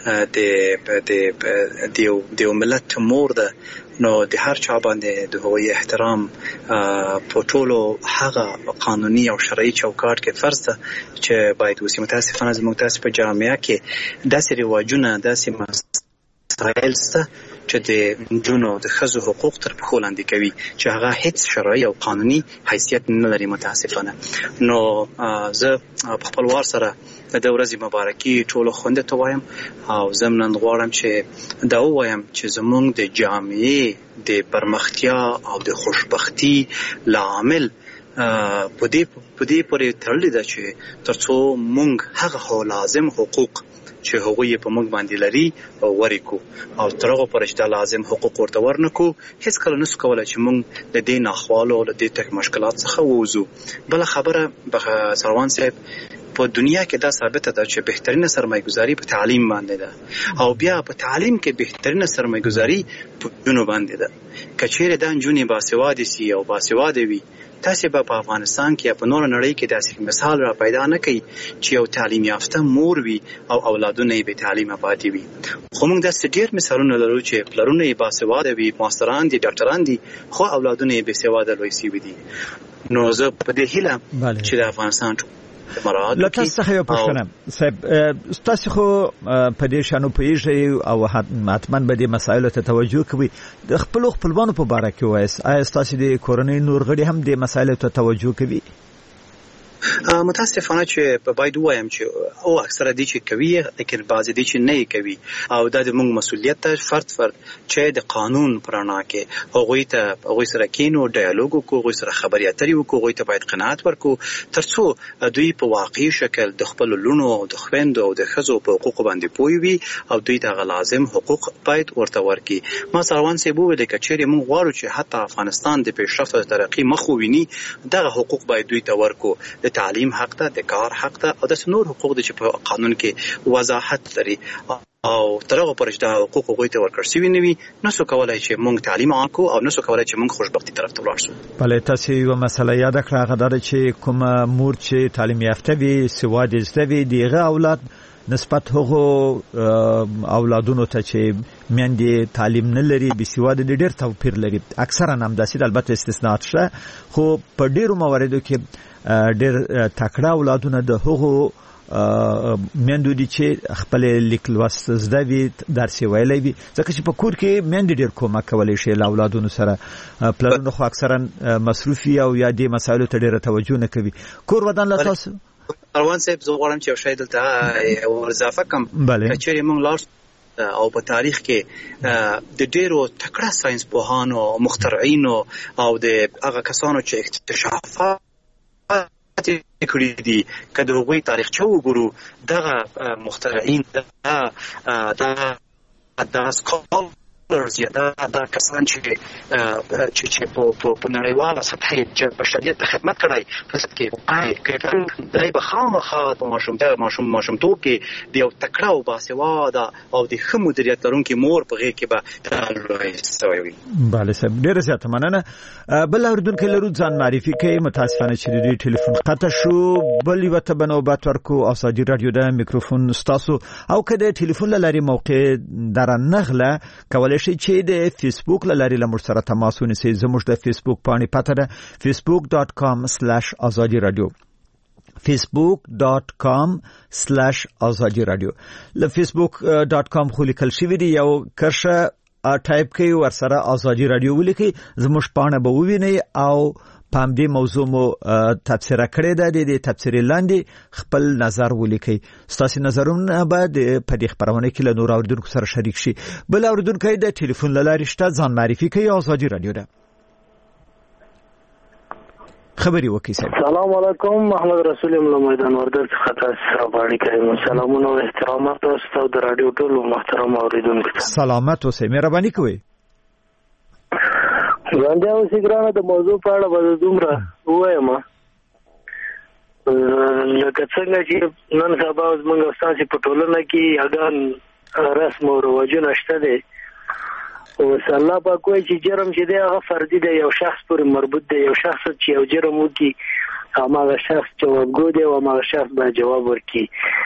د د د ملت مور ده نو د هر چا باندې د هوی احترام په ټولو هغه قانوني او شرعي چوکاټ کې فرض ده چې باید وسی. متاسفانه زموږ تاسو په جامعه کې داسې رواجونه داسې مسایل شته چې د جنونو د ښځو حقوق تر پښو لاندې کوي چې هغه هیڅ شرعي او قانوني حیثیت نه لري متاسفانه. نو زه په خپل وار سره د ورځې مبارکي ټولو خویندو ته وایم او ضمناً غواړم چې دا ووایم چې زموږ د جامعې د پرمختیا او د خوشبختی لامل په دې په دې پورې تړلی ده چې ترڅو موږ هغه لازم حقوق چې هغوی په موږ باندې لري او ورکو او ترغه پر چې لازم حقوق ورته ورنکو هیڅ کله نسو کولای چې موږ د دې ناخوالو او د دې تک مشکلات څخه ووځو. بل خبره به سروان صاحب په دنیا کې دا ثابته ده چې بهترینه سرمایه‌ګذاري په تعلیم باندې ده او بیا په تعلیم کې بهترینه سرمایه‌ګذاري په جنو باندې ده. کچېره د انجونې باسواد سي او باسواد وي تاسو به په افغانستان کې په نور نړۍ کې داسې مثال را پیدا نه کړي چې یو تعلیم یافته مور وي او اولادونه یې به تعلیم پاتې وي. خو موږ داسې ډېر مثالونه لرو چې پلرونه یې باسواده وي ماستران دي ډاکټران دي خو اولادونه یې بې سواده لوی سوي دي. نو زه په دې هیله چې د افغانستان له تاسو څخه یو پوښتنه صاحب تاسو خو په دې شانو پیږئ او حتما به دې مسایلو ته توجه کوئ د خپل خپلوانو په باره کې وایي آیا تاسو د کورنۍ نور غړي هم دې مسایلو ته توجه کوي؟ متاسفانه چې باید وایم چې او اکثره دي چې کوي لیکن بعضی دي چې نه کوي او دا د موږ مسؤلیت ته فرد فرد چې د قانون پرانا کې هغوی ته هغوی سره کینو ډایالوګ وکړو هغوی سره خبرې اترې وکړو هغوی ته باید قناعت ورکړو ترڅو دوی په واقعي شکل د خپل لونو او د خويندو او د ښځو په حقوقو باندې پوه وي او دوی ته لازم حقوق باید ورته ورکړي. ما سروان صاحب وویل چې چیرې موږ غواړو چې حتی افغانستان د پیشرفت او ترقی مخ وویني دغه حقوق باید دوی ته ورکړو. د تعلیم حق ده د کار حق ده او د نور حقوق د چې په قانون کې وضاحت لري او ترغه پرځ د حقوق غوښتنه ته ورکړ شوی نه وي نو څه کولای چې موږ تعلیم عام کو او نو څه کولای چې موږ خوشبختی طرف ته ولاړ شو. بله تاسو یو مسله یاد کړه غواړم چې کوم مور چې تعلیم یافته وي سواد زده وي دیغه اولاد نسبت هغه اولادونو ته چې میندې تعلیم نه لري بسواد د ډېر توپیر لري اکثرا هم داسې البته استثناءات شته خو په ډېرو مواردو کې ډېر تکړه اولادونه د هغو میندو دي چې خپل لیک لوست زده وي درس ویلی وي ځکه چې په کور کې میندې ډېر کومک کولی شي له اولادونو سره پلرونه خو اکثرا مصروفي او یا دې مسایلو ته ډېره توجه نه کوي. کور ودان له تاسو روان صاحب زه غواړم چې یو شی دلته اضافه کړم چې موږ لاړ او په تاریخ کې د ډېرو تکړه ساينس پوهانو مخترعینو او د هغه کسانو چې اکتشافات کړي دي کله هغوی تاریخچه وګورو دغه مخترعین دا دا سکول یا دا دا کسان چې چې چې په په نړیواله سطح کې بشریت ته خدمت کړی په څه کې آی کې دای په خامخا په ماشومتیا ماشوم ماشومتوب کې د یو تکړه او باسواده او د ښه مدیریت لرونکي مور په غېږ کې به راځي وي. بله صاحب ډېره زیاته مننه. بل اورېدونکی لرو ځان معرفي کوي متاسفانه چې د دوی ټلیفون قطع شو بل یوه ته به نوبت ورکو ازادي راډیو د میکروفون ستاسو او که د ټلیفون له لارې موقع درنغله کولی شئ چې د فیسبوک له لارې له موږ سره تماس ونیسئ. زموږ د فیسبوک پاڼې پته ده فیسبوک ډاټ کام سلیش ازادي راډیو فیسبوک ډاټ کام سلیش ازادي راډیو. له فیسبوک ډاټ کام خو لیکل شوي دي یو کرښه ټایپ کوي ورسره ازادي راډیو ولیکئ زموږ پاڼه به ووینئ او په همدې موضوع مو تبصره کړې ده. د تبصرې لاندې خپل نظر ولیکئ. ستاسو نظرونه به په دې خبرونه کې له نور اوریدونکو سره شریک شي. بل اوریدونکو د ټلیفون له لارې شته ځان معرفي کوي. آزادي رادیو ده، خبري وکي صاحب. السلام علیکم، محمد رسول الله میدان وردګ څخه تاسو باندې کوم سلامونه او احترامات تاسو د رادیو ټول محترم اوریدونکو. سلامات اوسئ، مهرباني کوئ. ځانځه اوسې ګرانه د موضوع په اړه به دومره وایم لکه څنګه چې نن سبا زموږ استاد په ټولنه کې هغه رسم او رواجونه شته دي او الله پاک کوئی چې جرم چې دی هغه فردي دی، یو شخص پورې مربوط دی. یو شخص چې یو جرم وکړي هغه شخص جوابګو دی او هغه شخص به جواب ورکړي.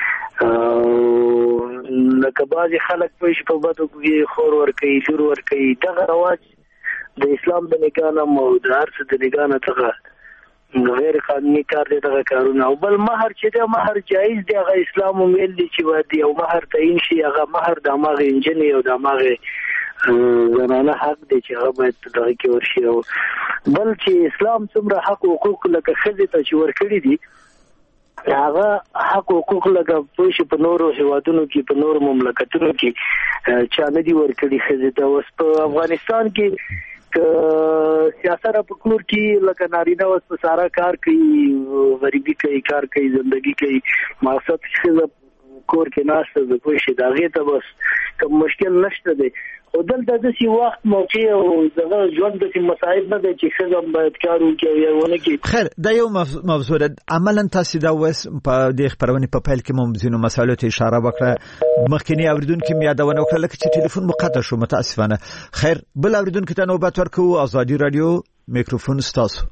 لکه بعضې خلک پوه شي په بدو کې خور ورکوي، لور ورکوي. دغه رواج د اسلام د نګاه نه او د هر څه د نګاه نه څخه غیر قانوني کار دی دغه کارونه. او بل مهر چې دی مهر جایز دی، هغه اسلام ویل دی چې باید یو مهر تعین شي. هغه مهر د هماغې نجلۍ او د هماغې زنانه حق دی چې هغه باید دغه کې ورشي. او بل چې اسلام څومره حق حقوق لکه ښځې ته چې ورکړي دي هغه حق حقوق لکه پوه شي په نورو هېوادونو کې په نورو مملکتونو کې چا نه دي ورکړي ښځې ته. اوس په افغانستان کې که سیاست په کور کې لکه نارینه اوس په سارا کار کوي، غریبي کوي، کار کوي، زندگی کوي. مقصد ښځه کور کې ناسته ده پوه شي د هغې ته بس کوم مشکل نشته دی. خو دلته داسې وخت موقع او دغه ژوند داسې مصائب نه دی چې ښځه باید کار وکړي او یا ونه کړي. خیر دا یو موضوع ده. عملا تاسو دا اوس په دې خبرونې په پیل کې مو ځینو مسایلو ته اشاره وکړه. مخکینی اوریدونکو مې یادونه وکړه لکه چې ټلیفون مقطع شو متاسفانه. خیر بل اوریدونکو ته نوبت ورکوو. آزادي رادیو میکروفون ستاسو.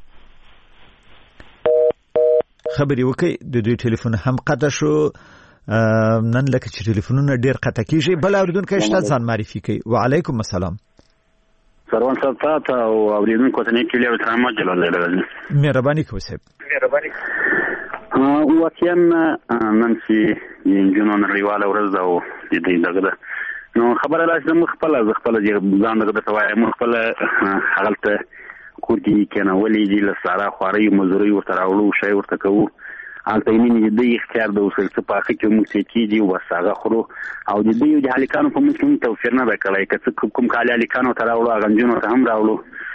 خبري وکي د دوی ټلیفون هم قطع شو. نن لکه چې ټلیفونونه ډیر قطع کیږي. بل اوریدونکو شته ځان معرفي کوي. وعلیکم السلام. سروان صاحب تاسو او اوریدونکو ته نیک لیو ترامه جلال لري. مهرباني کوئ صاحب. مهرباني. او واقعا نن چې جنونو نړیواله ورځ او د دې دغه نو خبره راځي مخ خپل خپل ځان دغه توای مخ خپل حالت کوټی کنه ولې دې لساره خوري مزوري ورته راولو شی ورته کوو البته یې د اختیار د وسل څخه په کې موږ چې کیږي وساغه خورو او د دې د هلیکانو په موږ توفیر نه وکړای کڅ کوم کال هلیکانو ته راولو غنجونو ته هم راولو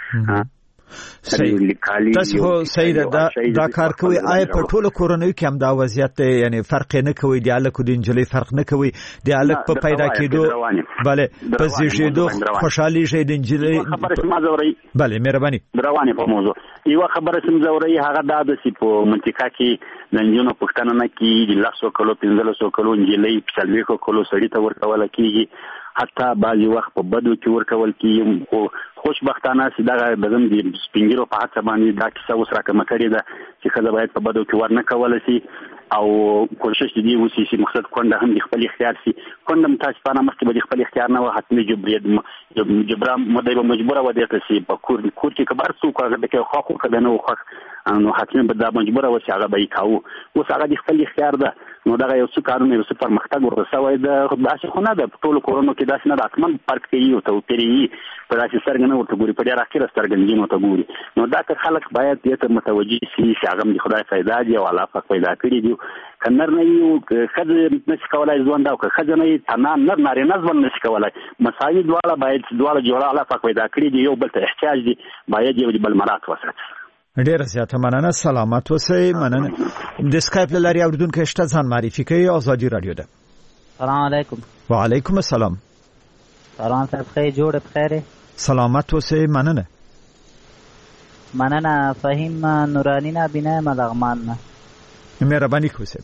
تاسو سید دا دا کار کوي آی په ټولو کورونو کې هم دا وضعیت دی، یعنی فرق نه کوي د الک د انجلې فرق نه کوي د الک په پیدا کېدو bale په زیږېدو خوشحالي شه د انجلې خبره سم زوري bale مهرباني روانه په موضوع یو خبره سم زوري هغه د داسې په منطقه کې د انجونو پښتنه نه کې د لاسو کلو پنځلسو کلو انجلې په سلويکو کلو سړی ته ورکول کېږي حتی بعضی وخت په بدو کې ورکول کېږي. خو خوشبختانه چې دا دغه د سپینګیرو په حق باندې دا کیسه اوس راکمه کړې ده چې خزه باید په بدو کې ورنه کول شي او کوشش دې وشي چې مقصد کونډه هم د خپل اختیار شي. کونډه متاسفانه مخکې به خپل اختیار نه و حتمي جبري جبران مده به مجبوره و دې ته شي په کور کور کې کبار څوک هغه د خو خو کده نه خو نو حتمي به دا مجبوره و چې هغه به یې کاوه. اوس هغه د خپل اختیار ده نو دا یو څه کارونه یو څه پرمختګ ورسوي د داسې خو نه ده په ټولو کورونو کې داسې نه ده اتمن فرق کوي او توپیر یې په داسې څرګنده ورته ګوري په ډېر اخیره څرګندینو ته ګوري. نو دا که خلک باید دې ته متوجه شي چې هغه د خدای پیدا دی او الله پاک پیدا کړی دی کنر نه یو خځه نشي کولای ځوان دا که خځه نه تنا نر نارینه ځوان نشي کولای مسایل دواړه باید دواړه جوړه الله پاک پیدا کړی دی یو بل ته احتیاج دی باید یو بل مراد وسات. ډیر زیاته مننه سلامت اوسئ. مننه د اسکایپ لاري اوردونکو شته ځان معرفي کوي. آزادي رادیو ده. سلام علیکم. وعلیکم السلام. سلام صاحب خیر جوړ بخیر. سلامت اوسئ. مننه مننه فهیم نورانی نه بنا ملغمان نه مهرباني کوئ.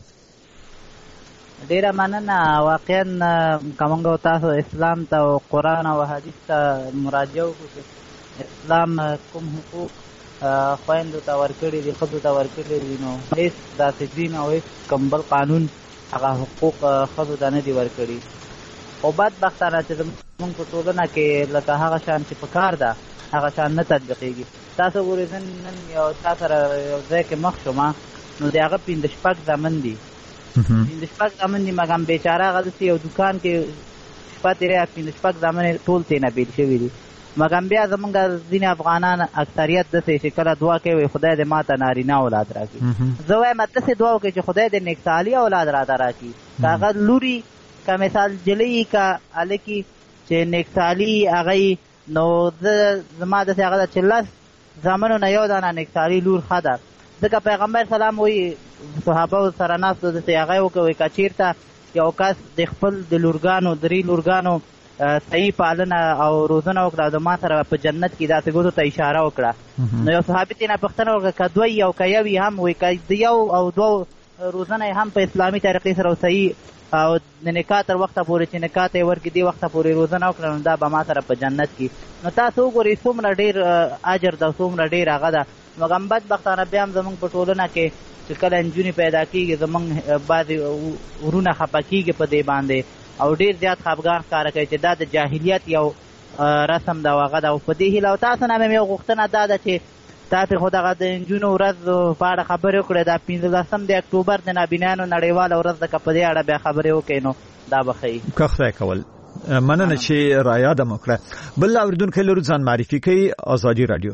ډیر مننه واقعا کومه تاسو اسلام ته او قران او حدیث ته مراجعه وکړئ. اسلام کوم حقوق خويندو ته ورکړي دي خود ته ورکړي دي نو هیڅ داسې دین او هیڅ کمبل قانون هغه حقوق خود ته نه دي ورکړي. او بدبختانه چې موږ په ټولنه کې لکه هغه شان چې په کار ده هغه شان نه تطبیقېږي. تاسو ګورئ نن یو چا سره یو ځای کې مخ شوم نو د هغه پنځه شپږ زامن دي پنځه شپږ زامن دي مګم بیچاره هغه داسې یو دوکان کې شپه تېرې پنځه شپږ زامن ټول ترېنه بېل شوي دي مګم بیا زمونږ ځینې افغانان اکثریت داسې چې کله دعا کوي خدای دې ماته نارینه اولاد راکړي. زه وایم داسې دعا وکړئ چې خدای دې نیکسالي اولاد راته راکړي، که هغه لوري که مثال جلۍ که هلکي چې نیکسالي هغه نو زه زما داسې هغه ده چې لس زامنو نه یو دانه نیکسالي لور ښه ده. ځکه پیغمبر سلام وایي صحابه سره ناستو داسې هغه وکوئ که چېرته یو کس د خپل د لورګانو درې لورګانو صحیح پالنه او روزنه وکړه د ما سره په جنت کې داسې ګوتو ته اشاره وکړه. نو یو صحابي ترې نه پوښتنه وکړه که دوی او که یو هم وایي که د یو او دوو روزنه هم په اسلامي طریقې سره صحیح او د نکاح تر وخته پورې چې نکاح ته یې ورکړي دې وخته پورې روزنه وکړه نو دا به ما سره په جنت کې. نو تاسو وګورئ څومره ډېر اجر ده، څومره ډېر هغه ده. مګر بدبختانه بیا هم زموږ په ټولنه کې چې کله نجونې پیدا کېږي زموږ بعضې ورونه خفه کېږي په دې باندې او ډېر زیات خفګان ښکاره کوي چې دا د جاهلیت یو رسم ده او هغه ده. او په دې هیله او تاسو نه مې یو غوښتنه دا ده چې تاسې خو دغه د نجونو ورځ په اړه خبرې وکړې، دا پنځلسم د اکتوبر د نابینیانو نړیواله ورځ ده، که په دې اړه بیا خبرې وکړئ نو دا به ښه وي. که خدای کول. مننه چې رایاده مو کړه. بل اورېدونکی لرو ځان معرفي کوي. ازادي راډیو.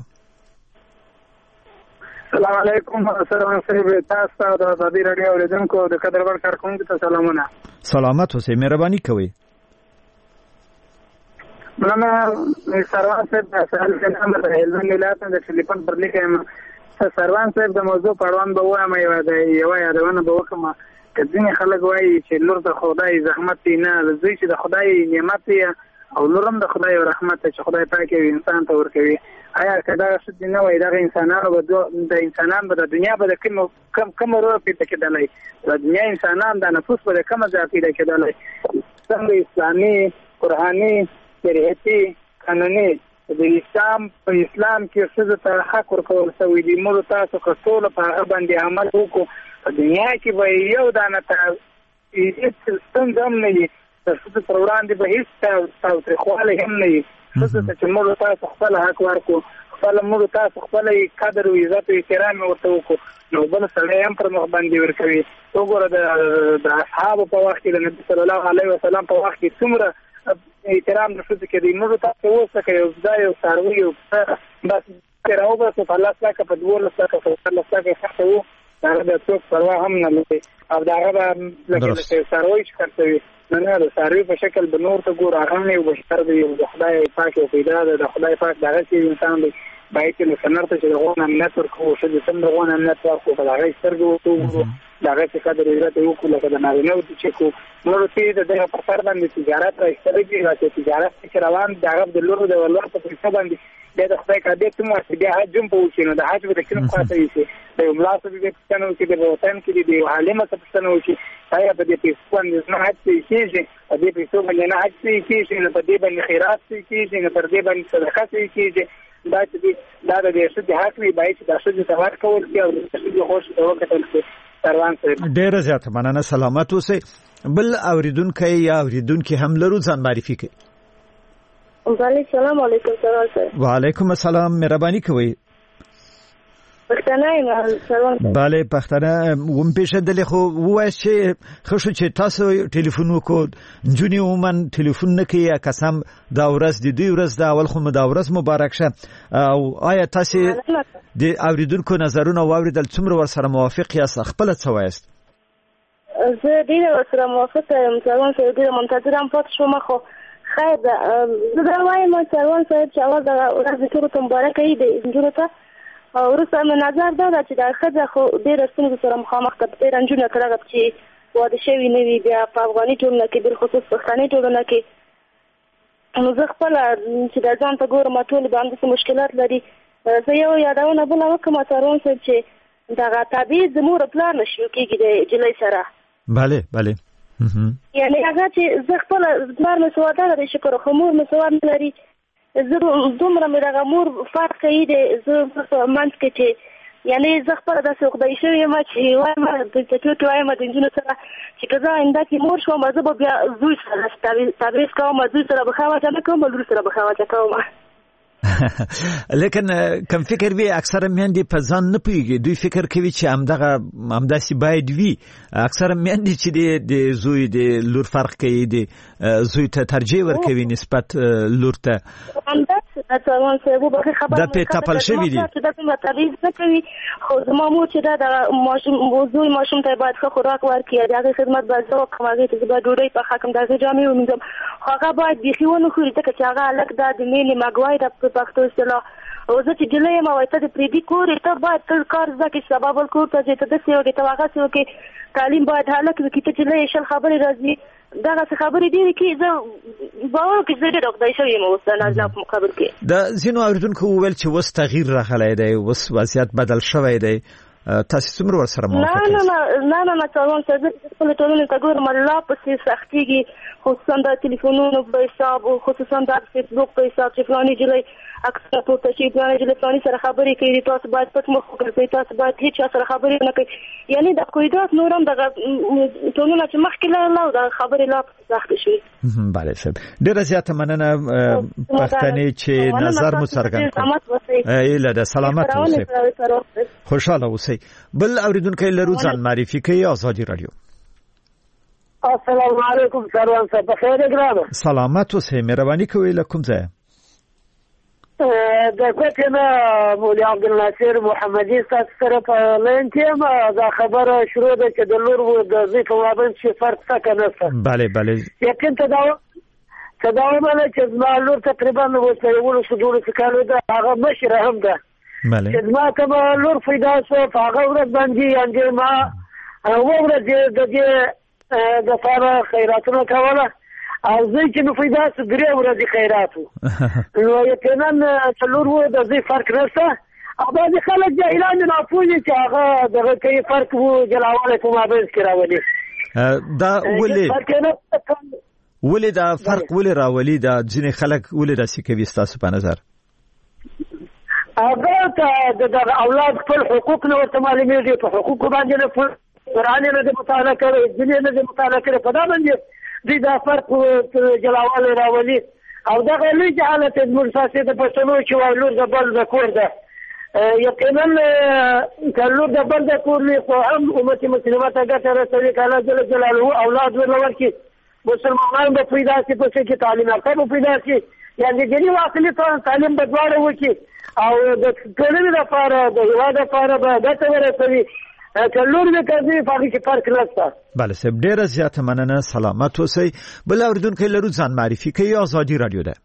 السلام علیکم. سلام صاحب، تاسو د ازادي راډیو اوریدونکو د قدر وړ کارکونکو ته سلامونه. سلامت اوسئ، مهرباني کوئ. مننه سروان صاحب، سهال سلام د هلمند ولایت د ټلیفون پر لیکم. سروان صاحب د موضوع په اړه به وایم یو د یو یادونه به وکم. که ځینې خلک وایي چې لور د خدای زحمت نه، زوی چې د خدای نعمت دی او لور هم د خدای رحمت چې خدای پاک انسان ته ورکوي. آیا که دا څه نه وای دغه انسانانو به د انسانان به د دنیا به د کوم کم کم ورو پیدا کېدلی، د دنیا انسانان د نفوس به د کومه ځای پیدا کېدلی. څنګه اسلامي قرآني شریعتي قانوني د اسلام په اسلام کې ښځو ته حق ورکول شوی دی. موږ تاسو که ټوله په هغه باندې عمل وکړو په دنیا کې به یو دانه هېڅ ستونزه هم نه وي، د ښځو پر وړاندې به هېڅ تاوتریخوالی هم نه وي. ښځو ته چې موږ تاسو خپل حق ورکړو، خپله موږ تاسو خپل قدر او عزت او احترام یې ورته وکړو نو بل سړی هم پر مخ باندې ورکوي. وګوره د اصحابو په وخت کې د نبي صلی الله علیه وسلم په وخت کې څومره احترام د ښځو کې دی. موږ تاسو اوس لکه یو ځای یو څاروي یو بس راوباسو په لس لکه په دولس لکه په څوارلس لکه څخه وو، د هغه د څوک پروا هم نه لري او د هغه به لکه څاروي چې خرڅوي نه نه د څاروي په شکل به نور ته ګوره هغه هم یو بشر دی، د خدای پاک یو پیدا ده، د خدای پاک دغسې انسان دی. باید چې نسنر ته چې د غون امنیت ورکړو، ښځې څنګه د غون امنیت ورکړو، په د هغې سترګې ورته وګورو، د هغې څخه د عزت یې وکړو لکه د نارینهو چې کړو. نورو ته یې د دغه په سر باندې تجارت راایستلی دي، چې تجارت چې روان د هغه د لورو د ولور په پیسه باندې بیا د خدای کعبې ته هم ورسي، بیا حج هم په وکړي نو د حج به د کوم خوا ته یوسي، د یو ملا څه دې پوښتنه وکړي، د وطن کې دي د یو عالمه څه پوښتنه وکړي آیا په دې پیسو باندې نه حج صحیح کېږي، په دې پیسو باندې نه حج صحیح کېږي، نو په دې باندې خیرات صحیح کېږي، نو پر دې باندې صدقه صحیح کېږي. دا چې دا د دې ښځې حق وي باید چې دا ښځې ته ورکول کړي او د ښځې خوښ ته وکتل شي. سروان صاحب ډېره زیاته مننه، سلامت اوسئ. بل اورېدونکی یا اورېدونکي هم لرو، ځان معرفي کړئ. بله سلام علیکم سروان صاحب. وعلیکم السلام، مهرباني کوئ. پښتنه یم سروان صاحب. بله پښتنه وم پېژندلې، خو ووایاست چې ښه شو چې تاسو ټلیفون وکړو. نجونې عموما ټلیفون نه کوي، یا قسم دا ورځ د دوی ورځ ده، اول خو مو دا ورځ مبارک شه. او آیا تاسې د اورېدونکو نظرونه واورېدل، څومره ورسره موافق یاست، خپله څه وایاست؟ زه ډېره ورسره موافقه یم سروان صاحب، ډېره منتظره هم پاتې شوم. خو خیر ده، زه دا وایم سروان صاحب چې اول دغه ورځ ټولو ته مبارکه وي د نجونو ته. وروسته مې نظر دا ده چې دا ښځه خو ډېره ستونزو سره مخامخ ده، ډېره نجونه که دغه چې واده شوي نه وي، بیا په افغاني ټولنه کې بالخصوص پښتني ټولنه کې. نو زه خپله چې دا ځان ته ګورم ټولې به همداسې مشکلات لري. زه یو یادونه بله وکړم سروان صاحب چې دغه تبعیض د مور پلار نه شروع کېږي د نجلۍ سره. بله بله یعنې هغه چې زه خپله پلار مې سواداره دی شکر، خو مور مې سواد نه لري. زه دومره مې دغه مور فرق کوي دی زه په منځ کې چې یعنې زه خپله داسې خدای شوې یم چې وایم د ټوټې وایم د نجونو سره چې که زه آینده کې مور شوم زه به بیا زوی سره تبعیض کوم، زوی سره به ښه وجه نه کوم، لور سره به ښه وجه کوم. لیکن کم فکر وي اکثره میندې په ځان نه پوهېږي، دوی فکر کوي چې همدغه همداسې باید وي. اکثره میندې چې د زوی د لور فرق کوي، د زوی ته ترجیح ورکوي نسبت لور ته. همداسې څاروان صاحب به خبر د پیټاپل شوی دي چې د کومه تبعیض نه کوي خو زما مور چې دا د ماشوم موضوع ماشوم ته باید ښه خوراک ورکړي د هغې خدمت باید زه وکړم هغې ته زه باید ډوډۍ پخه کړم د هغې جامې ومینځم خو هغه باید بیخي ونه خوري ځکه چې هغه هلک دا د مینې مګوای ده په پښتو اصطلاح او زه چې جلۍ یم او ته د پردي کور یې ته باید تل کار زده کړې چې سبا بل کور ته ځې ته داسې وکړې ته هغسې وکړې تعلیم باید هلک وکړي ته جلۍ یې شل خبرې راځي دغسې خبرې ډېرې کړي زه باور وکړي زه ډېره خدای شوې یم اوس د نازله په مقابل کې د ځینو اورېدونکو وویل چې اوس تغییر راغلی دی اوس وضعیت بدل شوی دی تاسې څومره ورسره موافق نه نه نه نه نه څاروان صاحب زه چې خپلې ټولنې ته ګورم الله پسې سختېږي خصوصا د تلیفونونو په حساب او خصوصا د فیسبوک په حساب چې فلاني جلۍ اکثر پورته شي فلاني جلۍ فلاني سره خبرې کوي تاسو باید پټ مخ وګرځئ تاسو باید هېچ چا سره خبرې ونه کوئ یعنې د کویدات نور هم دغه ټولنه چې مخکې لاړله او دغه خبرې لا سختې شوې بله صاحب ډېره زیاته مننه پښتنې چې نظر مو څرګند کړ ایله ده سلامت اوسئ خوشحاله اوسئ بل اورېدونکی لرو ځان معرفي کوي ازادي راډیو السلام علیکم سروان صاحب بخیر ګرانه سلامت اوسئ مهرباني کوئ له کوم ځایه د کوټې نه مولوي عبدالناصر محمدي ستاسو سره په لین کې یم دا خبره شروع ده چې د لور و د زوی په مابین چې فرق شته که نه شته بله بله یقین ته دا ته دا ومنه چې زما لور تقریبا اوس په یولسو دولسو کالو ده هغه مشره هم ده چې زما کومه لور پیدا شوه په هغه ورځ باندې یعنې ما اوه ورځې د دې دپاره خیراتونه کوله او زوی چې نو پیدا شو درې ورځې خیرات و نو یقینا څلور و د زوی فرق نشته او بعضې خلک جاهلان دي ناپوه دي چې هغه دغه کوي فرق و جلاوالی په مابینځ کې راولي دا ولې ولې دا فرق ولې راولي دا ځینې خلک ولې داسې کوي ستاسو په نظر هغه ته د دغه اولاد خپل حقوق نه ورته معلومېږي په حقوقو باندې نه قرآن یې نه دی مطالعه کړی دین یې نه دی مطالعه کړی په دا باندې دوی دا فرق جلاوالی راولي او دغه لوی جهالت زموږ ساسې د پښتنو چې وایي لور د بل د کور ده یقینا که لور د بل د کور وي خو هم امت مسلمه ته ګټه رسوي که الله جل جلاله اولاد ورله ورکړي مسلمانان به پیدا شي په څه کې تعلیم یافته به پیدا شي یعنې دیني او عقلي تعلیم به دواړه وکړي او د ټولنې لپاره د هېواد لپاره به ګټه ورسوي کلور به کوي فاقي کې فرق نشته بله صاحب ډیره زیاته مننه سلامت اوسئ بل اورېدونکی لرو ځان معرفي کوي ازادي راډیو ده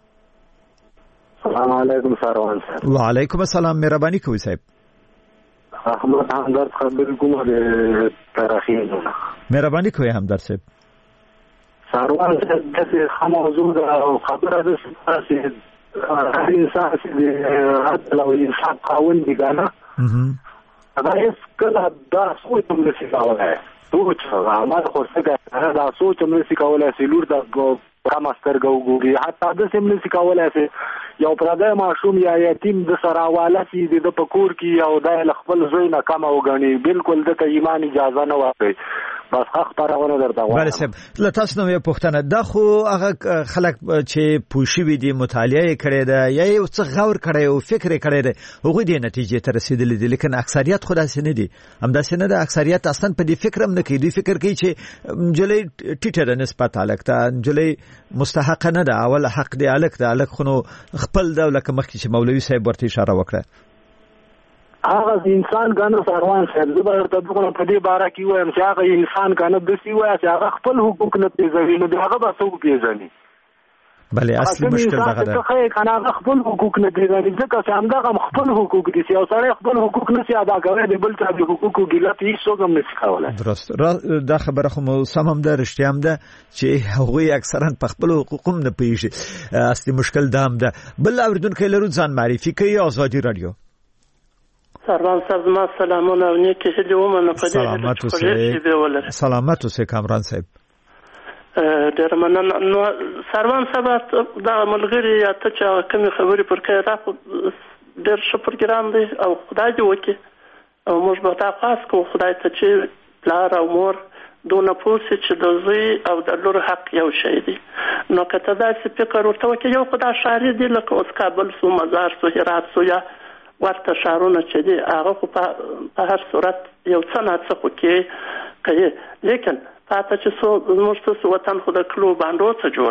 السلام علیکم سروان صاحب وعلیکم السلام مهرباني کوئ صاحب احمد همدرد خبرې کوم د تاریخي مهرباني کوئ همدرد صاحب سروان صاحب داسې ښه موضوع ده او خبره داسې داسې هر انسان چې د عدل او انصاف خاوند دی که نه هغه هېڅ کله دا سوچ هم نشي کولی سوچ عمل خو څه کوي دا سوچ هم نشي کولی چې لور ته کمه سترګه وګوري حتی داسې هم نشي کولی چې یو پردی ماشوم یا یتیم د سره حواله شي د ده په کور کې او دا یې له خپل زوی نه کمه وګڼي بلکل ده ته ایمان اجازه نه ورکوي بس ښه خپرونه درته وایم بله صاحب له تاسو نه یوه پوښتنه دا خو هغه خلک چې پوه شوي دي مطالعه یې کړې ده یا یې څه غور کړی او فکر یې کړی دی هغوی دې نتیجې ته رسېدلي دي لیکن اکثریت خو داسې نه دي همداسې نه ده اکثریت اصلا په دې فکر هم نه کوي دوی فکر کوي چې نجلۍ ټیټه ده نسبت هلک ته نجلۍ مستحقه نه ده اول حق دی هلک ده هلک خو نو خپل ده لکه مخکې چې مولوي صاحب ورته اشاره وکړه هغه انسان کنه سروان صاحب زه به ورته په دې باره کې ووایم چې هغه انسان کنه داسې ووایه چې هغه خپل حقوق نه پېژني نو د هغه به څه وپېژني بله اصلي مشکل دغه ده څه کنه هغه خپل حقوق نه پېژني ځکه چې همدغه خپل حقوق دي چې یو سړی خپل حقوق نشي ادا کولی د بل چا د حقوقو ګیله ته هېڅوک هم نشي کولی درست دا خبره خو مو سم هم ده رښتیا هم ده چې هغوی اکثرا په خپلو حقوقو هم نه پوهېږي اصلي مشکل دا هم ده بل اورېدونکی لرو ځان معرفي کوي ازادي راډیو سروان صاحب زما سلامونه او نیکې هیلې ومنه په دې هیله چې خوږې شېبې ولرې سلامت اوسئ کامران صاحب ډېره مننه نو سروان صاحب دغه ملګري یا ته چې هغه کومې خبرې پر کوې دا خو ډېر ښه پروګرام دی او خدای دې وکړي او موږ به دا خواست کوو خدای ته چې پلار او مور دونه پوه سي چې د زوی او د لور حق یو شی دی نو که ته داسې فکر ورته وکړې یو خو دا ښاري دی لکه اوس کابل سو مزار سو هرات سو یا ورته ښارونه چې دي هغه خو په هر صورت یو څه ناڅه خو کې کوي لیکن پاته چې څو زموږ څه وطن خو د کلو بانډو څه جوړ دی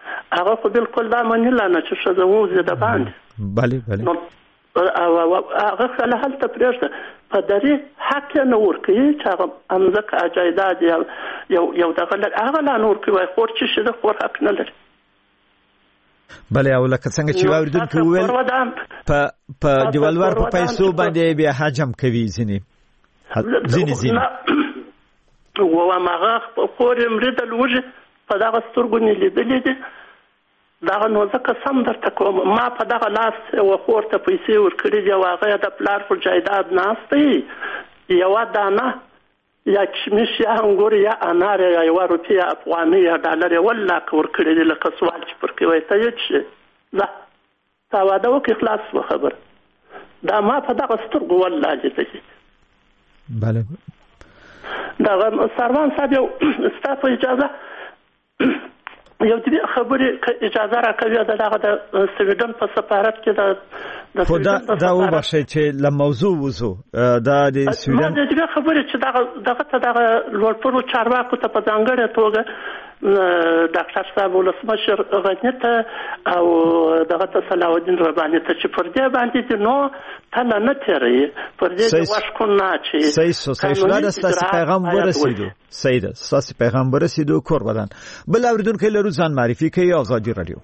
هغه خو بالکل دا منله نه چې ښځه ووځي د باندې. بله بله. هغه خله هلته پرېږده په درې حق یې نه ورکوي چې هغه امځکه جایداد یو یو دغه هغه لا نه ورکوي وایي خور چې شي د خور حق نه لري. بله او لکه څنګه چې واوریدونکي وویل په دیوالور په پیسو باندې بیا حج هم کوي ځینې ځینې ځینې ووایم هغه خور یې مړي د لوږې په دغه سترګو مې لیدلې دي دغه نو ځکه سم درته کوم ما په دغه لاس یوه خور ته پیسې ورکړي دي او هغه یې د پلار پر جایداد ناست دی یوه دانه یا کشمش یا انګور یا انار یا یوه روپۍ یا افغانۍ یا ډالر یې ولاکه ورکړي دي لکه سوال چې پر کې وایي ته یې چې ځه تا واده وکړې خلاص شوه خبره دا ما په دغه سترګو والله لیدلي. بله دغه سروان صاحب یو ستا په اجازه یو دې خبرې اجازه راکوي د دغه د سویډن په سفارت کې د خو دا دا وبخښئ چې له موضوع وځو دا د سویډن ما دې خبرې چې دغه دغه ته دغه لوړپوړو چارواکو ته په ځانګړې توګه ډاکټر صاحب ولسمشر غني ته او دغه ته صلاح الدین رباني ته چې پر دې باندې دې نو تله نه تېروي پر دې دې وشکو نه چې صحیح سو صحیح شو دا ستاسو پیغام ورسېدو صحیح ده ستاسو پیغام ورسېدو کور بدن بل اوریدونکو له روزان معرفي کوي آزادي رادیو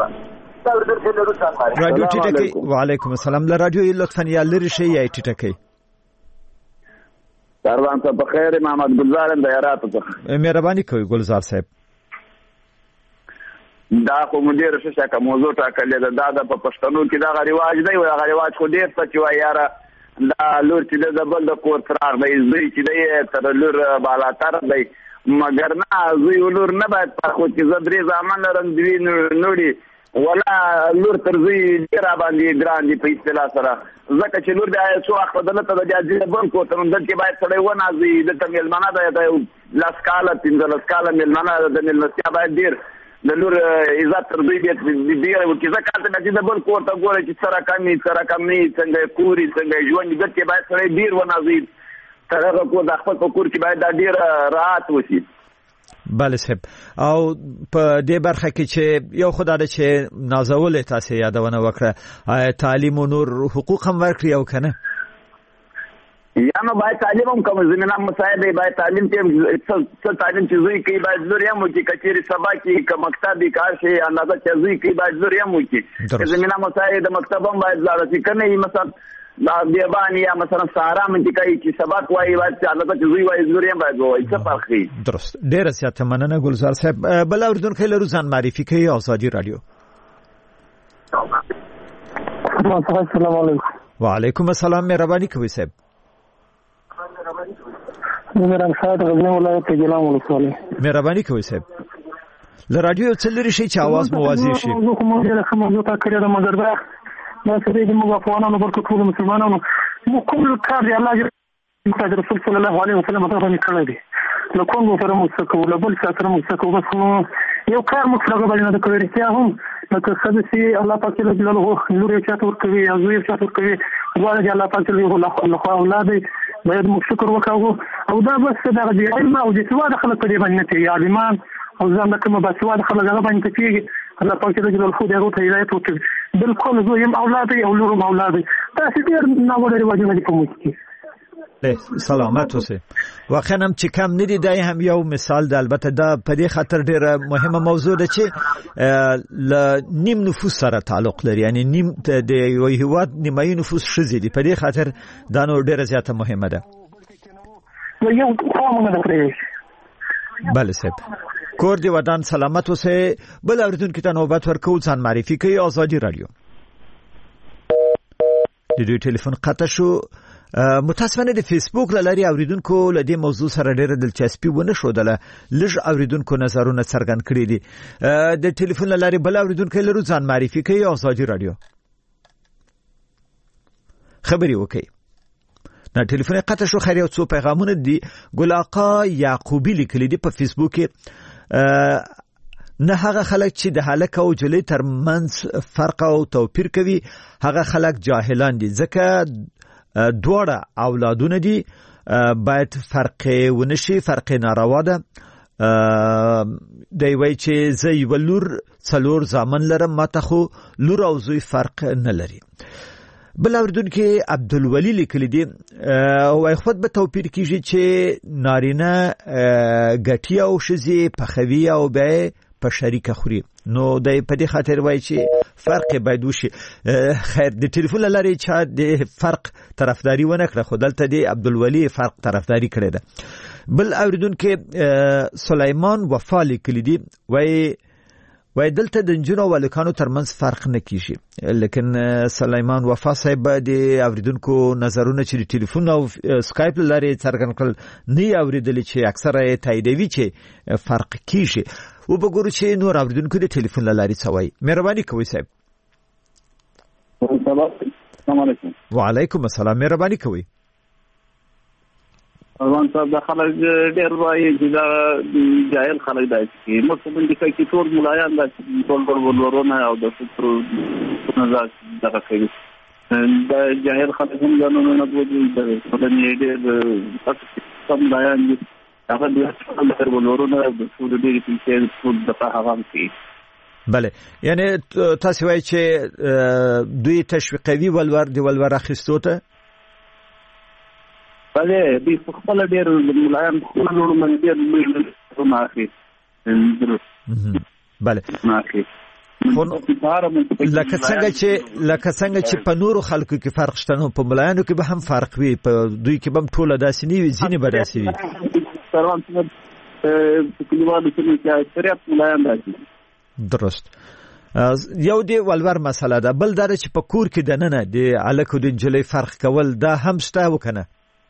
رادیو ټیټه وعلیکم السلام له رادیو لطفا یا لری شي یا ټیټه کوي سروان ته بخیر محمد گلزار د یارات ته مهرباني کوي گلزار صاحب دا خو مدیر څه کا موضوع ټاکلې ده دا د پښتنو کې دا غریواج دی او هغه رواج خو ډیر څه چې وای یاره دا لور چې د بل د کور ترار دی زوی چې دی تر لور بالا تر دی مګر نه زوی ولور نه باید په خو چې زدري ځامن لرم دی نوړي ولا لور تر زوی ډیر باندې ګران دي په اصطلاح سره ځکه چې لور د څو وخت بدلته د جاجي بل کو تر دل کې باید سړی ونه زی د تملمنه د لاسکاله تین لاسکاله ملمنه د ملمستیا باید ډیر د لور عزت تر دوی بیت دی او چې ځکه چې د بل کوته ګوره چې سره کمی سره کمی څنګه کوري څنګه ژوند د کې باید سره ډیر ونازید تر هغه کو د خپل کور کې باید د ډیر راحت وشي. بله صاحب او په دې برخه کې چې یو خدای چې نازول تاسو یادونه وکړه تعلیم او نور حقوق هم ورکړي او کنه یا نو باید تعلیم هم کوم زمينه مساعده باید تعلیم کې څه تعلیم چې زوی کوي باید ضروري مو چې کچېری سبا کې ک مکتبي کار شي اندازه چې زوی کوي باید ضروري مو چې زمينه مساعده مکتب هم باید لاړ شي کنه یې مثلا دا دیوانی یا مثلا سارا من چې کوي چې سبق وایي باید چې اندازه چې زوی وایي ضروري باید وایي څه فرق دی. درست ډیر زیات مننه گلزار صاحب بل اوریدونکو له روزان معرفي کوي آزادي رادیو. السلام علیکم. وعلیکم السلام مهرباني کوي صاحب. میرم شاید غزنی ولایت جلان ولسوالی مهرباني کوي صاحب له رادیو څلری شي چې आवाज موازی شي موضوع کوم ډېر موضوع تا کړی د مگر دا دا چې د موږ افغانانو برکت ټول مسلمانانو مو کوم کار دی الله جل رسول صلی الله علیه وسلم ته باندې کړی دی نو کوم سره مو څه کوو بل سره مو څه کوو بس یو کار مو څنګه باندې د کوي چې هم لکه څه چې الله پاک جل جلاله نور یې چاته ورکوي او یې چاته ورکوي غواړي الله پاک جل جلاله اولاد باید موږ شکر وکړو او دا بس دا د علم او د سواد خلک په دې باندې چې عالمان او ځان کوم به سواد خلک هغه باندې چې الله پاک دې جل خو دې هغه ته هدایت وکړي بالکل زه يم اولاد او لورم اولاد تاسو ډیر نه وړي واجب دي په موږ کې سلامت اوسه واقعا هم چې کم ندی دای هم یو مثال ده البته دا په دې خاطر ډیره مهمه موضوع ده چې ل نیم نفوس سره تعلق لري یعنی نیم د یو هیواد نیمه نفوس شزي دي په دې خاطر دا نو ډیره زیاته مهمه ده. یو قومونه ده پرې بله صاحب کور دی ودان سلامت اوسه بل اوریدونکو ته نوبت ورکول ځان معرفي کوي آزادي رادیو. د دوی ټلیفون قطع شو متاسفانه د فیسبوک لاري اوریدونکو له دې موضوع سره ډېر دلچسپي ونه شودله لږ اوریدونکو نظرونه څرګند کړي دي د ټلیفون لاري بل اوریدونکو له ځان معرفي کوي آزادي رادیو خبري وکي نه ټلیفون قطع شو خیر یو څو پیغامونه دي ګل آقا یعقوبی لیکلي دي په فیسبوک کې نه هغه خلک چې د هلک او جلۍ ترمنځ فرق او توپیر کوي هغه خلک جاهلان دي ځکه دواړه اولادونه دي باید فرق ونشي فرق ناروا ده دی وای چې زه یو لور څلور زامن لرم ماته خو لور او زوی فرق نه لري. بل اوریدونکو عبدالولی لیکلی دی وای خود به توپیر کیږي چې نارینه ګټي او ښځې پخوي او به په شریکه خوري، نو د په دې خاطر وای چې فرق باید وشي. خیر د ټلیفون لاري چا د فرق طرفداري ونه کړه، خو دلته دی عبدالولی فرق طرفداري کړی ده. بل اوریدونکو سلیمان وفا لیکلی دی وای وای دلته د نجونو او الکانو ترمنځ فرق نه کیږي، لیکن سلیمان وفا صاحب د اوریدونکو نظرونه چې ټلیفون او سکایپ لاري څرګند کړل نه اوریدل چې اکثره تاییدوي چې فرق کیږي. و بګورو چې نور اوریدونکو د ټلیفون لاري څوي. مهرباني کوئ صاحب. السلام علیکم. وعلیکم السلام. مهرباني کوئ. روان صاحب د خلک ډېر وایي چې دا جاهل خلک دی چې موږ په دې کې ټول ملایان د ټول ټول ورونه او د سترو نظر دغه کوي. دا جاهل خلک هم دا نه نه بوجي د ټولنې ډېر تاسو سم ملایان دي هغه د ټول ورونه د ټول دې کې ټول د هغه کوي. بله، یعنی تاسو وایي چې دوی تشویقوي ولور دی ولور اخیستو ته. بله دوی په خپل ډېر ملایان خپل نور من ډېر ماخي بله ماخي لکه څنګه چې لکه څنګه چې په نورو خلکو کې فرق شته، نو په ملایانو کې به هم فرق وي، په دوی کې به هم ټوله داسې نه وي، ځینې به داسې وي. سروان صاحب په کلیوالو کې شریعت ملایان داسې درست. یو دی ولور مسله ده، بل دا چې په کور کې دننه د الکو د نجلۍ فرق کول دا هم شته وکنه.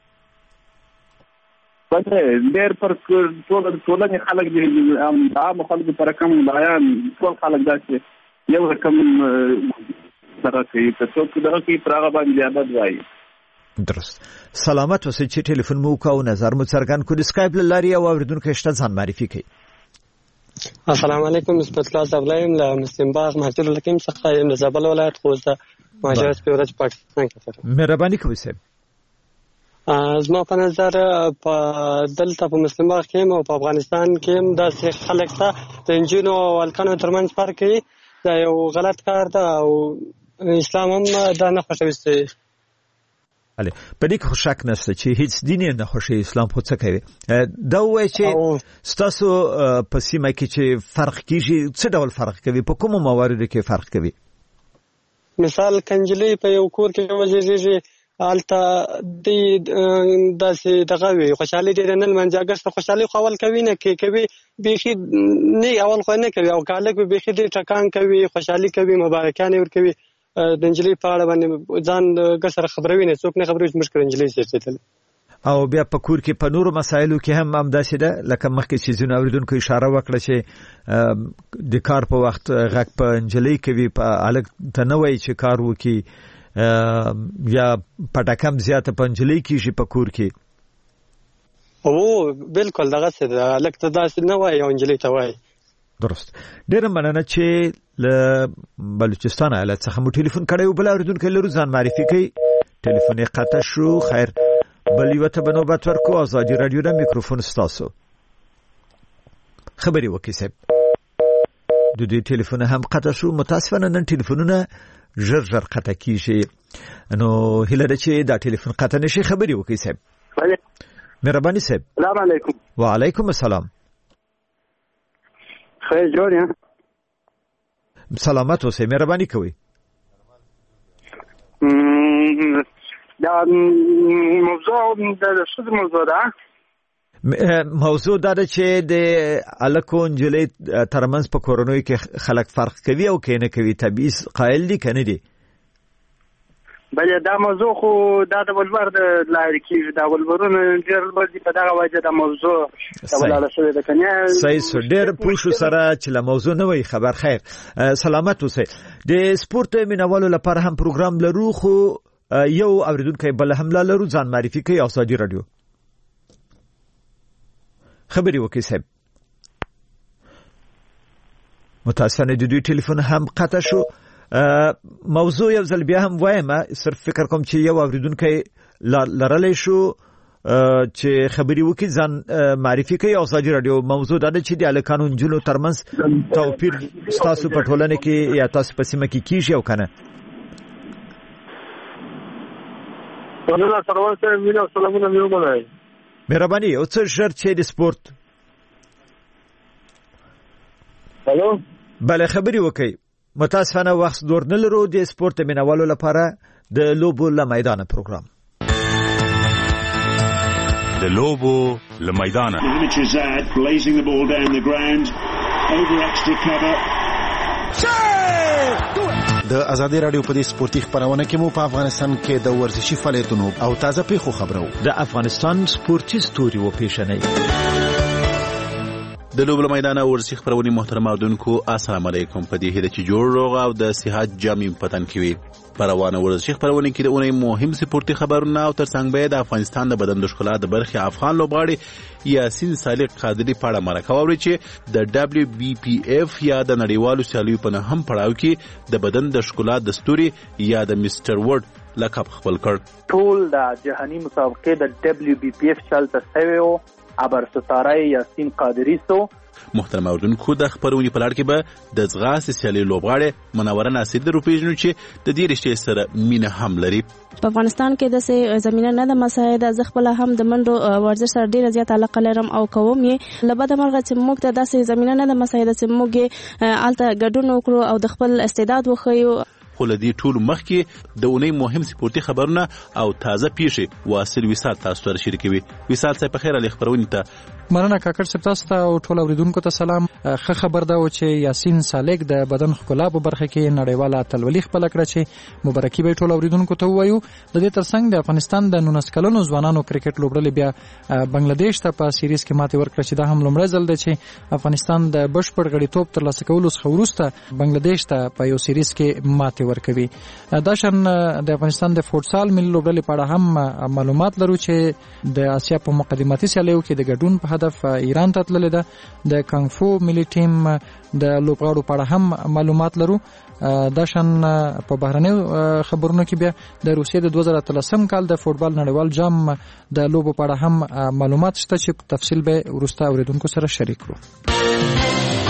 بله ډېر پر ټول ټولنې خلک دي عام خلکو پر کم ملایان ټول خلک داسې یو رقم سره کوي، که څوک دغه کوي پر هغه باندې زیادت وایي. درست. سلامت اوسئ چې ټلیفون مو وکړو، نظر مو څرګند کړو. سکایپ له لارې او اوریدونکو شته ځان معرفي کړئ. السلام علیکم. نسبت الله زبلایم له مسلم باغ مهدی الحکیم څخه یم، د زابل ولایت خوزه مهاجرت په ورځ پاکستان کې. مهرباني کوئ صاحب. زما په نظر په دلته په مسلم باغ کې او په افغانستان کې داسې خلک ته د نجونو او الکانو ترمنځ فرق کوي، دا یو غلط کار ده او اسلام هم دا نه خوښوي. بله په دې کې شک نشته چې هیڅ دین نه خوښي، اسلام خو څه کوي. دا وایي چې ستاسو په سیمه کې چې فرق کیږي، څه ډول فرق کوي، په کومو مواردو کې فرق کوي؟ مثال کنجلی په یو کور کې وځيږي الته د داسې دغه وي خوشحالي ډېر نه لمانځي، اګر څه خوشحالي خو اول کوي نه کوي بیخي نه اول خو نه کوي، او کالک به بیخي ډېر ټکان کوي، خوشحالي کوي، مبارکانې ورکوي. د نجلۍ په اړه باندې ځان ګر سره خبروي نه، څوک نه خبروي چې موږ کړه نجلۍ سیرتل. او بیا په کور کې په نورو مسایلو کې هم همداسې ده، لکه مخکې چې ځینو اوریدونکو اشاره وکړه چې د کار په وخت غږ په نجلۍ کوي، په هلک ته نه وایي چې کار وکړي، یا پټکم زیاته په نجلۍ کېږي په کور کې. او بالکل دغه څه ده، هلک ته داسې نه وایي او نجلۍ ته وایي. درست. ډېره مننه چې له بلوچستان ایالت څخه مو ټلیفون کړی و. بل اوریدونکی لرو، ځان معرفي کوي. ټلیفون یې قطع شو. خیر بل یو ته به نوبت ورکو. ازادي راډیو نه میکروفون ستاسو. خبرې وکړئ صاحب. د دوی ټلیفون هم قطع شو. متاسفانه نن ټلیفونونه ژر ژر قطع کیږي، نو هیله ده چې دا ټلیفون قطع نشي. خبرې وکړئ صاحب. مهرباني صاحب. السلام علیکم. وعلیکم السلام. خیر جوړ یا سلامت اوسئ. مهرباني کوئ. دا موضوع د څه موضوع ده؟ موضوع دا ده چې د الکو نجلۍ ترمنځ په کورنیو کې خلک فرق کوي او کې نه کوي، تبعیض قائل دي که نه دي؟ بله دا موضوع خو دا د ولور د لارې کېږي، دا ولورونه ډېر لوړ دي، په دغه وجه دا موضوع ولاړه شوې ده. کنه صحیح سو ډېر پوه شو سره چې له موضوع نه وي خبر. خیر سلامت اوسئ. د سپورت مینوالو لپاره هم پروګرام لرو، خو یو اوریدونکی بل هم لرو. ځان معرفي کوي. ازادي راډیو. خبرې وکړئ صاحب. متاسفانه د دوی ټلیفون هم قطع شو. موضوع یو ځل بیا هم وایم، صرف فکر کوم چې یو اوریدونکی لرلی شو چې خبري وکي ځان معرفي کوي او ازادي رادیو موضوع د چې د الکانو جنو ترمنځ توپیر تاسو په ټولنه کې یا تاسو په سیمه کې کیږي او کنه. ولله سروان سره وینم سلامونه مې ومنای. مهرباني او څه شرط چې د سپورت. هالو بله خبري وکي. متاسفانه وخت دور نه لرو د سپورت مینوالو لپاره د لوبو له میدان پروګرام. د لوبو له میدان. د ازادي رادیو په دې سپورتي خبرونه کې مو په افغانستان کې د ورزشي فعالیتونو او تازه پیښو خبرو. د افغانستان سپورتي ستوري و پیښنې. د لوبو میدان ورزشي خبرونه محترم اوردونکو السلام علیکم. په دې هیله چې جوړ روغ او د صحت جامع پتن کوي. پروانه ورزشي خبرونه کې د اونۍ مهم سپورتي خبرونه او ترڅنګ به د افغانستان د بدن د ښکلا د برخې افغان لوبغاړي یاسین صالح قادری په اړه مرکه واوري چې د دبليو بي پي اف یا د نړیوالو سیالیو په نهم پړاو کې د بدن د ښکلا دستوري یا د میسټر ورلد لقب خپل کړ. ټول د جهاني مسابقې د دبليو بي پي اف چلته سوي او ابر ستاره یاسین قادری سو. محترم اوردونکو د خبرونې په لړ کې به د ځغاستې سیالي لوبغاړې منوره ناصر د روپیژنو چې د دې رشتې سره مینه هم لري. په افغانستان کې د سه زمينه نه د مساعده زغبل هم د منډو ورزش سره ډیره زیات علاقه لرم او کوم یې لبد مرغه چې موږ ته د سه زمينه نه د مساعده چې موږ الته ګډون وکړو او د خپل استعداد وخیو. خو لدی ټول مخکې د اونۍ مهم سپورتي خبرونه او تازه پیښې واصل وسات تاسو سره شریکوي. وسات صاحب په خیر علي خبرونه ته مننه کاکړ صاحب تاسو ته او ټول اوریدونکو ته سلام. ښه خبر ده چې یاسین صالح د بدن ښکلا په برخه کې نړیواله اتلولي خپل کړه چې مبارکي به ټول اوریدونکو ته وایو. د دې ترڅنګ د افغانستان د نولس کلنو ځوانانو کرکټ لوبډلې بیا بنگلاديش ته په سیریز کې ماتې ورکړه چې دا هم لومړی ځل دی چې افغانستان د بشپړ غړیتوب ترلاسه کولو څخه وروسته بنگلاديش ته په یو سیریز کې ماتې ورکوي. دا شان د افغانستان د فوټسال ملي لوبډلې په اړه هم معلومات لرو چې د آسیا په مقدماتي سیالیو کې د ګډون په هدف ایران ته تللې ده. د کانګ فو ملي ټیم د لوبغاړو په اړه هم معلومات لرو. دا شان په بهرنیو خبرونو کې بیا د روسیې د دوه زره اتلسم کال د فوټبال نړیوال جام د لوبو په اړه هم معلومات شته چې تفصیل به وروسته اوریدونکو سره شریک کړو.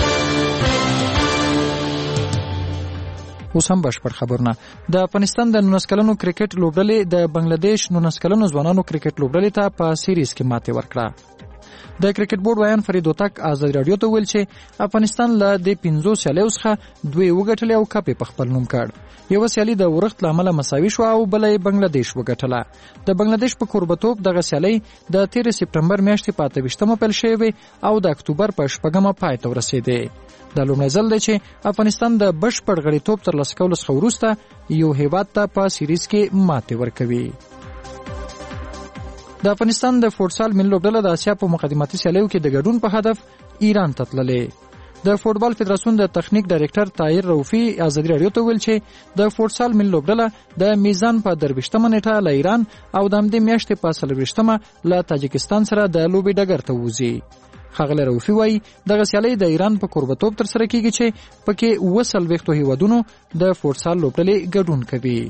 اوس هم بشپړ خبرونه. د افغانستان د نولس کلنو کرکټ لوبډلې د بنگلاديش نولس کلنو ځوانانو کرکټ لوبډلې ته په سیریز کې ماتې ورکړه. د کرکټ بورډ وایان فرید وتک آزاد رادیو ته ویل چې افغانستان له د پنځو سیالیو څخه دوی وګټلې او کپ په خپل نوم کړ. یو سیالي د ورښت لامل مساوي شو او بلې بنگلاديش وګټله. د بنگلاديش په کوربتوب دغه سیالي د تیر سپتمبر میاشتې په اته ویشتمه پیل شوې او د اکتوبر په شپږمه پای ته ورسېده. د لومړي ځل دی چې افغانستان د بشپړ غړیتوب ترلاسه کولو څخه وروسته یو هیواد ته په سیریز کې ماتې ورکوي. د افغانستان د فوټسال ملي لوبډله د آسیا په مقدماتي سیالیو کې د ګډون په هدف ایران ته تللې. د فوټبال فدراسیون د تخنیک ډایریکټر طاهر روفي ازادي رادیو ته ویل چې د فوټسال ملي لوبډله د میزان په درویشتمه نیټه له ایران او د همدې میاشتې په څلرویشتمه له تاجکستان سره د لوبې ډګر ته وځي. خغله روفي وایي دغه سیالي د ایران په کوربتوب تر سره کیږي چې پکې اوه څلوېښتو هیوادونو د فوټسال لوبډلې ګډون کوي.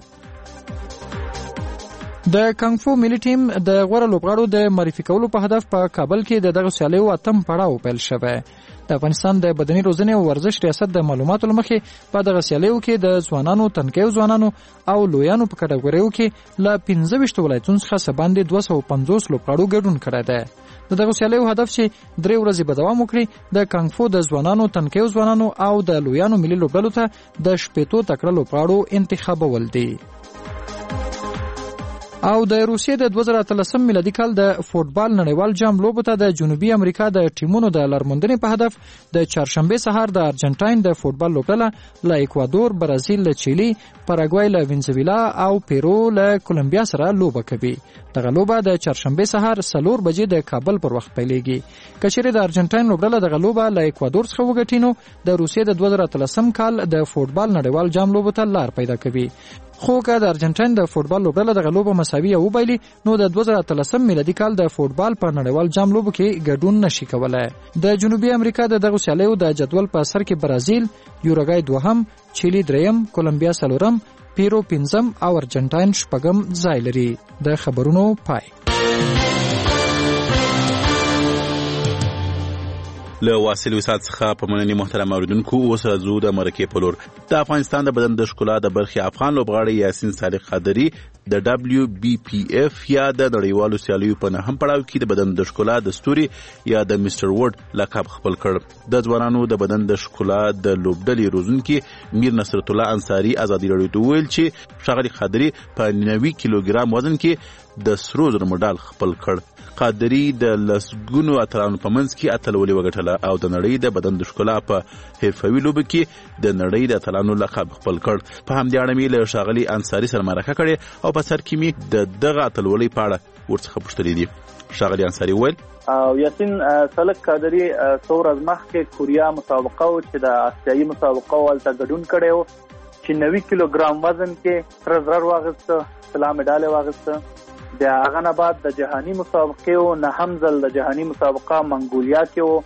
د کانګ فو ملي ټیم د غوړه لوبغاړو د معرفي کولو په هدف په کابل کې د دغه سیالیو اتم پړاو پیل شوی. د افغانستان د بدني روزنې او ورزش ریاست د معلوماتو لمخې په دغه سیالیو کې د ځوانانو تنکیو ځوانانو او لویانو په کټګوریو کې له پنځه ویشت ولایتونو څخه څه باندې دوه سوه پنځوس لوبغاړو ګډون کړی دی. د دغه سیالیو هدف چې درې ورځې به دوام وکړي د کانګ فو د ځوانانو تنکیو ځوانانو او د لویانو ملي لوبډلو ته د شپېتو تکړه لوبغاړو انتخابول دي. او د روسیې د دوه زره اتلسم میلادي کال د فوټبال نړیوال جام لوبو ته د جنوبي امریکا د ټیمونو د لارموندنې په هدف د چهارشنبه سهار د ارجنټاین د فوټبال لوبډله له اکوادور، برازیل له چیلي، پاراګوای له وینزویلا او پیرو له کولمبیا سره لوبه کوي. دغه لوبه د چهارشنبه سهار څلور بجې د کابل پر وخت پیلېږي. کچېرې د ارجنټاین لوبډله دغه لوبه له اکوادور څخه وګټي نو د روسیې د دوه زره اتلسم کال د فوټبال نړیوال جام لوبو ته لار پیدا کوي. خو که د ارجنټاین د فوټبال لوبډله دغه لوبه مساوي وبایلي نو د دوه زره اتلسم میلادي کال د فوټبال په نړیوال جام لوبو کې ګډون نشي کولای. د جنوبي امریکا د دغه سیالیو د جدول په سر کې برازیل، یوروګای دوهم، چیلي دریم، کولمبیا څلورم، پیرو پنځم او ارجنټاین شپږم ځای لري. د خبرونو پای. له واصل وسات څخه په مننې محترم اوریدونکو اوس راځو د مرکه په لور. د افغانستان د بدن د ښکلا د برخې افغان لوبغاړی یاسین صالح قادری د دبليو بي پي اف یا د نړیوالو سیالیو په نهم پړاو کې د بدن د ښکلا د ستوري یا د میسټر ورډ لقب خپل کړ. د ځوانانو د بدن د ښکلا د لوبډلې روزونکي میر نصرت الله انصاری ازادي راډیو ته ویل چې ښاغلي قادری په نوي کیلوګرام وزن کې د سرو زرو مډال خپل کړ. قادری د لسګونو اتلانو په منځ کې اتلولي وګټله او د نړۍ د بدن د ښکلا په حرفوي لوبو کې د نړۍ د اتلانو لقب خپل کړ. په همدې اړه مې له ښاغلي انصاری سره مرکه کړې او په سر کې مې د دغه اتلولۍ په اړه ورڅخه پوښتلې دي. ښاغلي انصاری وویل او یاسین صالح قادری څو ورځې مخکې کوریا مسابقه و چې د آسیایي مسابقه هلته ګډون کړی و چې نوي کیلوګرام وزن کې سره زر واخیسته، طلا مډال واخیسته. د هغه نه بعد د جهاني مسابقې و نهم ځل د جهاني مسابقه منګولیا کې و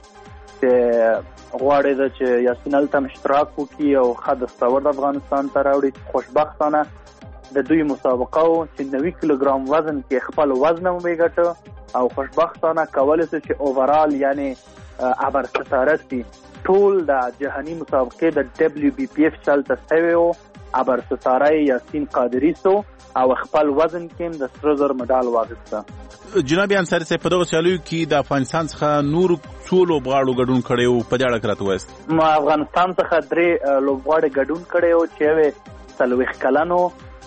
چې غواړي ده چې یاسین هلته اشتراک وکړي او ښه دستاورد افغانستان ته راوړي. خوشبختانه د دوی مسابقه و چې نوي کیلوګرام وزن کې خپل وزن هم وګټه او خوشبختانه کولی شو چې اوورال یعنی ابر ستاره سي ټول د جهاني مسابقې د دبليو بي پي اف چلته سوی و ابر ستاره یاسین قادری سو او خپل وزن کې د سرو زرو مډال واخیسته. جناب انصاری صاحب په دغه سیالیو کې د افغانستان څخه نور څو لوبغاړو ګډون کړی و په دې اړه راته ووایاست. ما افغانستان څخه درې لوبغاړي ګډون کړی و چې یو څلوېښت کلن و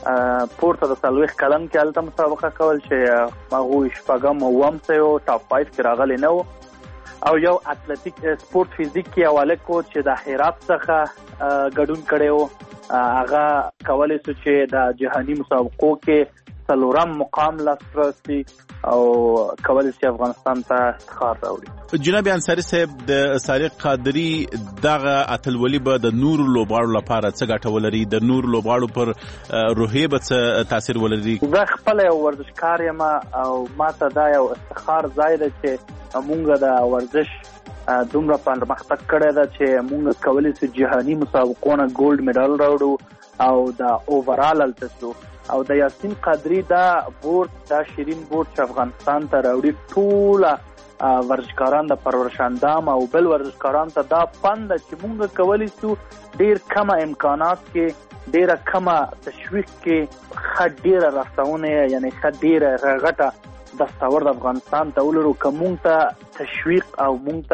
پورته د څلوېښت کلن کې هلته مسابقه کول چې هغوی شپږم اووم ځای و ټاپ فایف کې راغلی نه و او یو اتلټیک سپورت فزیک کې یو هلک و چې د هرات څخه ګډون کړی و هغه کولی شو چې د جهاني مسابقو کې څلورم مقام لاسته راسي او کولی شي افغانستان ته افتخار راوړي. جناب انصاری صاحب د صالح قادری دغه اتلولي به د نورو لوبغاړو لپاره څه ګټه ولري؟ د نورو لوبغاړو پر روحیې به څه تاثیر ولري؟ زه خپله یو ورزشکار یم او ماته دا یو افتخار ځای دی چې مونږ د ورزش دومره پرمختګ کړی ده چې مونږ کولی شو جهاني مسابقو نه ګولډ میډال راوړو او د اوورال هلته شو او د یاسین قادری دا بورډ دا شیرین بورډ چې افغانستان ته راوړي ټوله ورزشکاران د پرورش اندام او بل ورزشکاران ته دا پند چې مونږ کولی شو ډیر کمه امکانات کې ډیره کمه تشویق کې ښه ډیره رسونه یعنی ښه ډیره غټه دستاورد افغانستان ته ولرو که مونږ ته تشویق او مونږ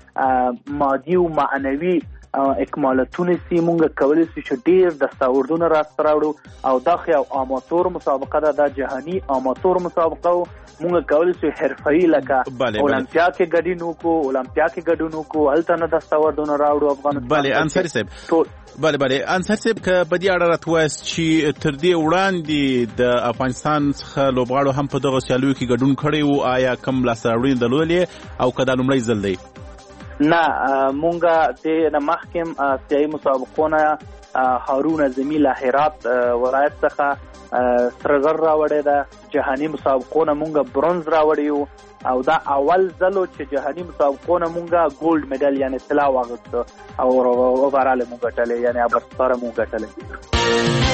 ته مادي او معنوي اکمالاتونه سي مونږ کولی شو چې ډیر دستاوردونه راسته راوړو او دا خو یو اماتور مسابقه ده، دا جهاني اماتور مسابقه و مونږ کولی شو حرفوي لکه اولمپیا کې ګډون وکړو اولمپیا کې ګډون وکړو هلته نه دستاوردونه راوړو افغانستان. بله انصاری صاحب بله بله انصاری صاحب که په دې اړه راته ووایاست چې تر دې وړاندې د افغانستان څخه لوبغاړو هم په دغه سیالیو کې ګډون کړی و، آیا کوم لاسته راوړنې درلودلې او که دا لومړی ځل دی؟ نه مونږ دې نه مخکې آسیایي مسابقو نه هارون اعظمي له هرات ولایت څخه سره زر راوړی ده، جهاني مسابقو نه مونږ برونز راوړی و او دا اول ځل و چې جهاني مسابقو نه مونږ ګولډ میډل یعنی طلا واخیسته او اوورال مونږ ګټلی یعنی ابرستاره مونږ ګټلی.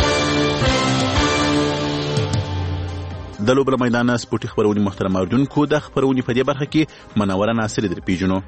د لوبو له میدانه سپورټي خپرونې محترم اوریدونکو د خپرونې په دې برخه کې منوره ناصري در پیژنو.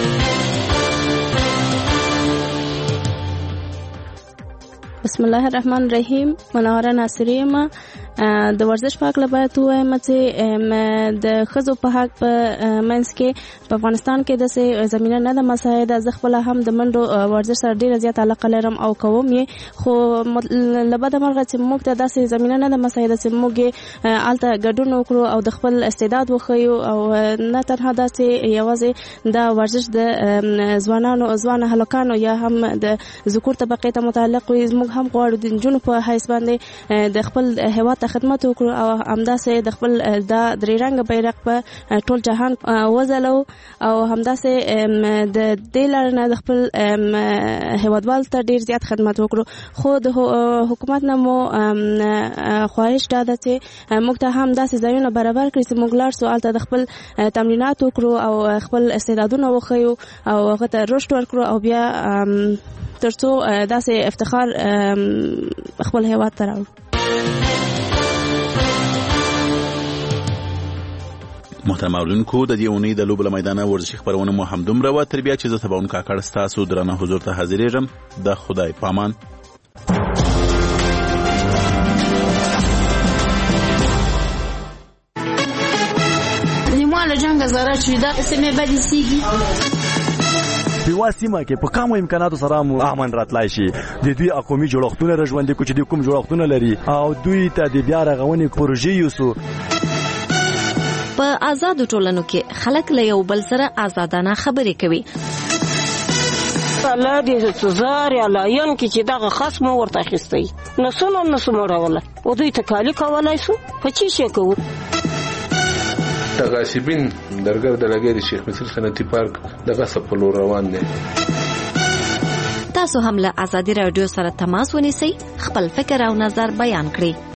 بسم الله الرحمن الرحیم. منوره ناصري یم. د ورزش په اړه باید وایم چې د ښځو په حق په منځ کې په افغانستان کې داسې زمینه نه ده مساعده. زه خپله هم د منډو ورزش سره ډېره زیاته علاقه لرم او کوم یې، خو له بده مرغه چې موږ ته داسې زمینه نه ده مساعده چې موږ یې هلته ګډون وکړو او د خپل استعداد وښیو او نه تنها داسې یوازې دا ورزش د ځوانانو ځوانه هلکانو یا هم د ذکور طبقې ته متعلق وي. موږ هم غواړو د نجونو په حیث باندې د خپل هېواد ته خدمت وکړو او همداسې د خپل دا درې رنګه بیرغ په ټول جهان وځلو او همداسې د دې لارې نه د خپل هېوادوالو ته ډېر زیات خدمت وکړو. خو د حکومت نه مو خواهش دا ده چې موږ ته هم داسې ځایونه برابر کړي چې موږ لاړ سو هلته د خپل تمرینات وکړو او خپل استعدادونه وښیو او هغه ته رشد ورکړو او بیا ترڅو داسې افتخار خپل هېواد ته راوړو. محترم اوریدونکو د دې اونۍ د لوبو له میدانه ورزشي خبرونه مو همدومره وه تر بیا چې زه تباون کاکړ ستاسو درانه حضور ته حاضرېږم د خدای پامان. لیمواله جنګ زاره چې دا سیمې بدې سیږي په یوه سیمه کې په کمو امکاناتو سره مو امن راتلای شي. د دوی اقومي جوړښتونه را ژوندي کړو چې دوی کوم جوړښتونه لري او دوی ته د بیا رغونې پروژې یوسو. په آزادو ټولنو کې خلک له یو بل سره آزادانه خبرې کوي. الله دې سزار یا لاین کې چې دغه خصم ورته اخیستی نسونه نسو مړوله او دوی تکالی کولای شو په چی شي کوو. تغاسبین درګر د لګې د شیخ مصر صنعتي پارک دغه سپلو روان دي. تاسو هم له آزادي رادیو سره تماس ونیسئ، خپل فکر او نظر بیان کړئ.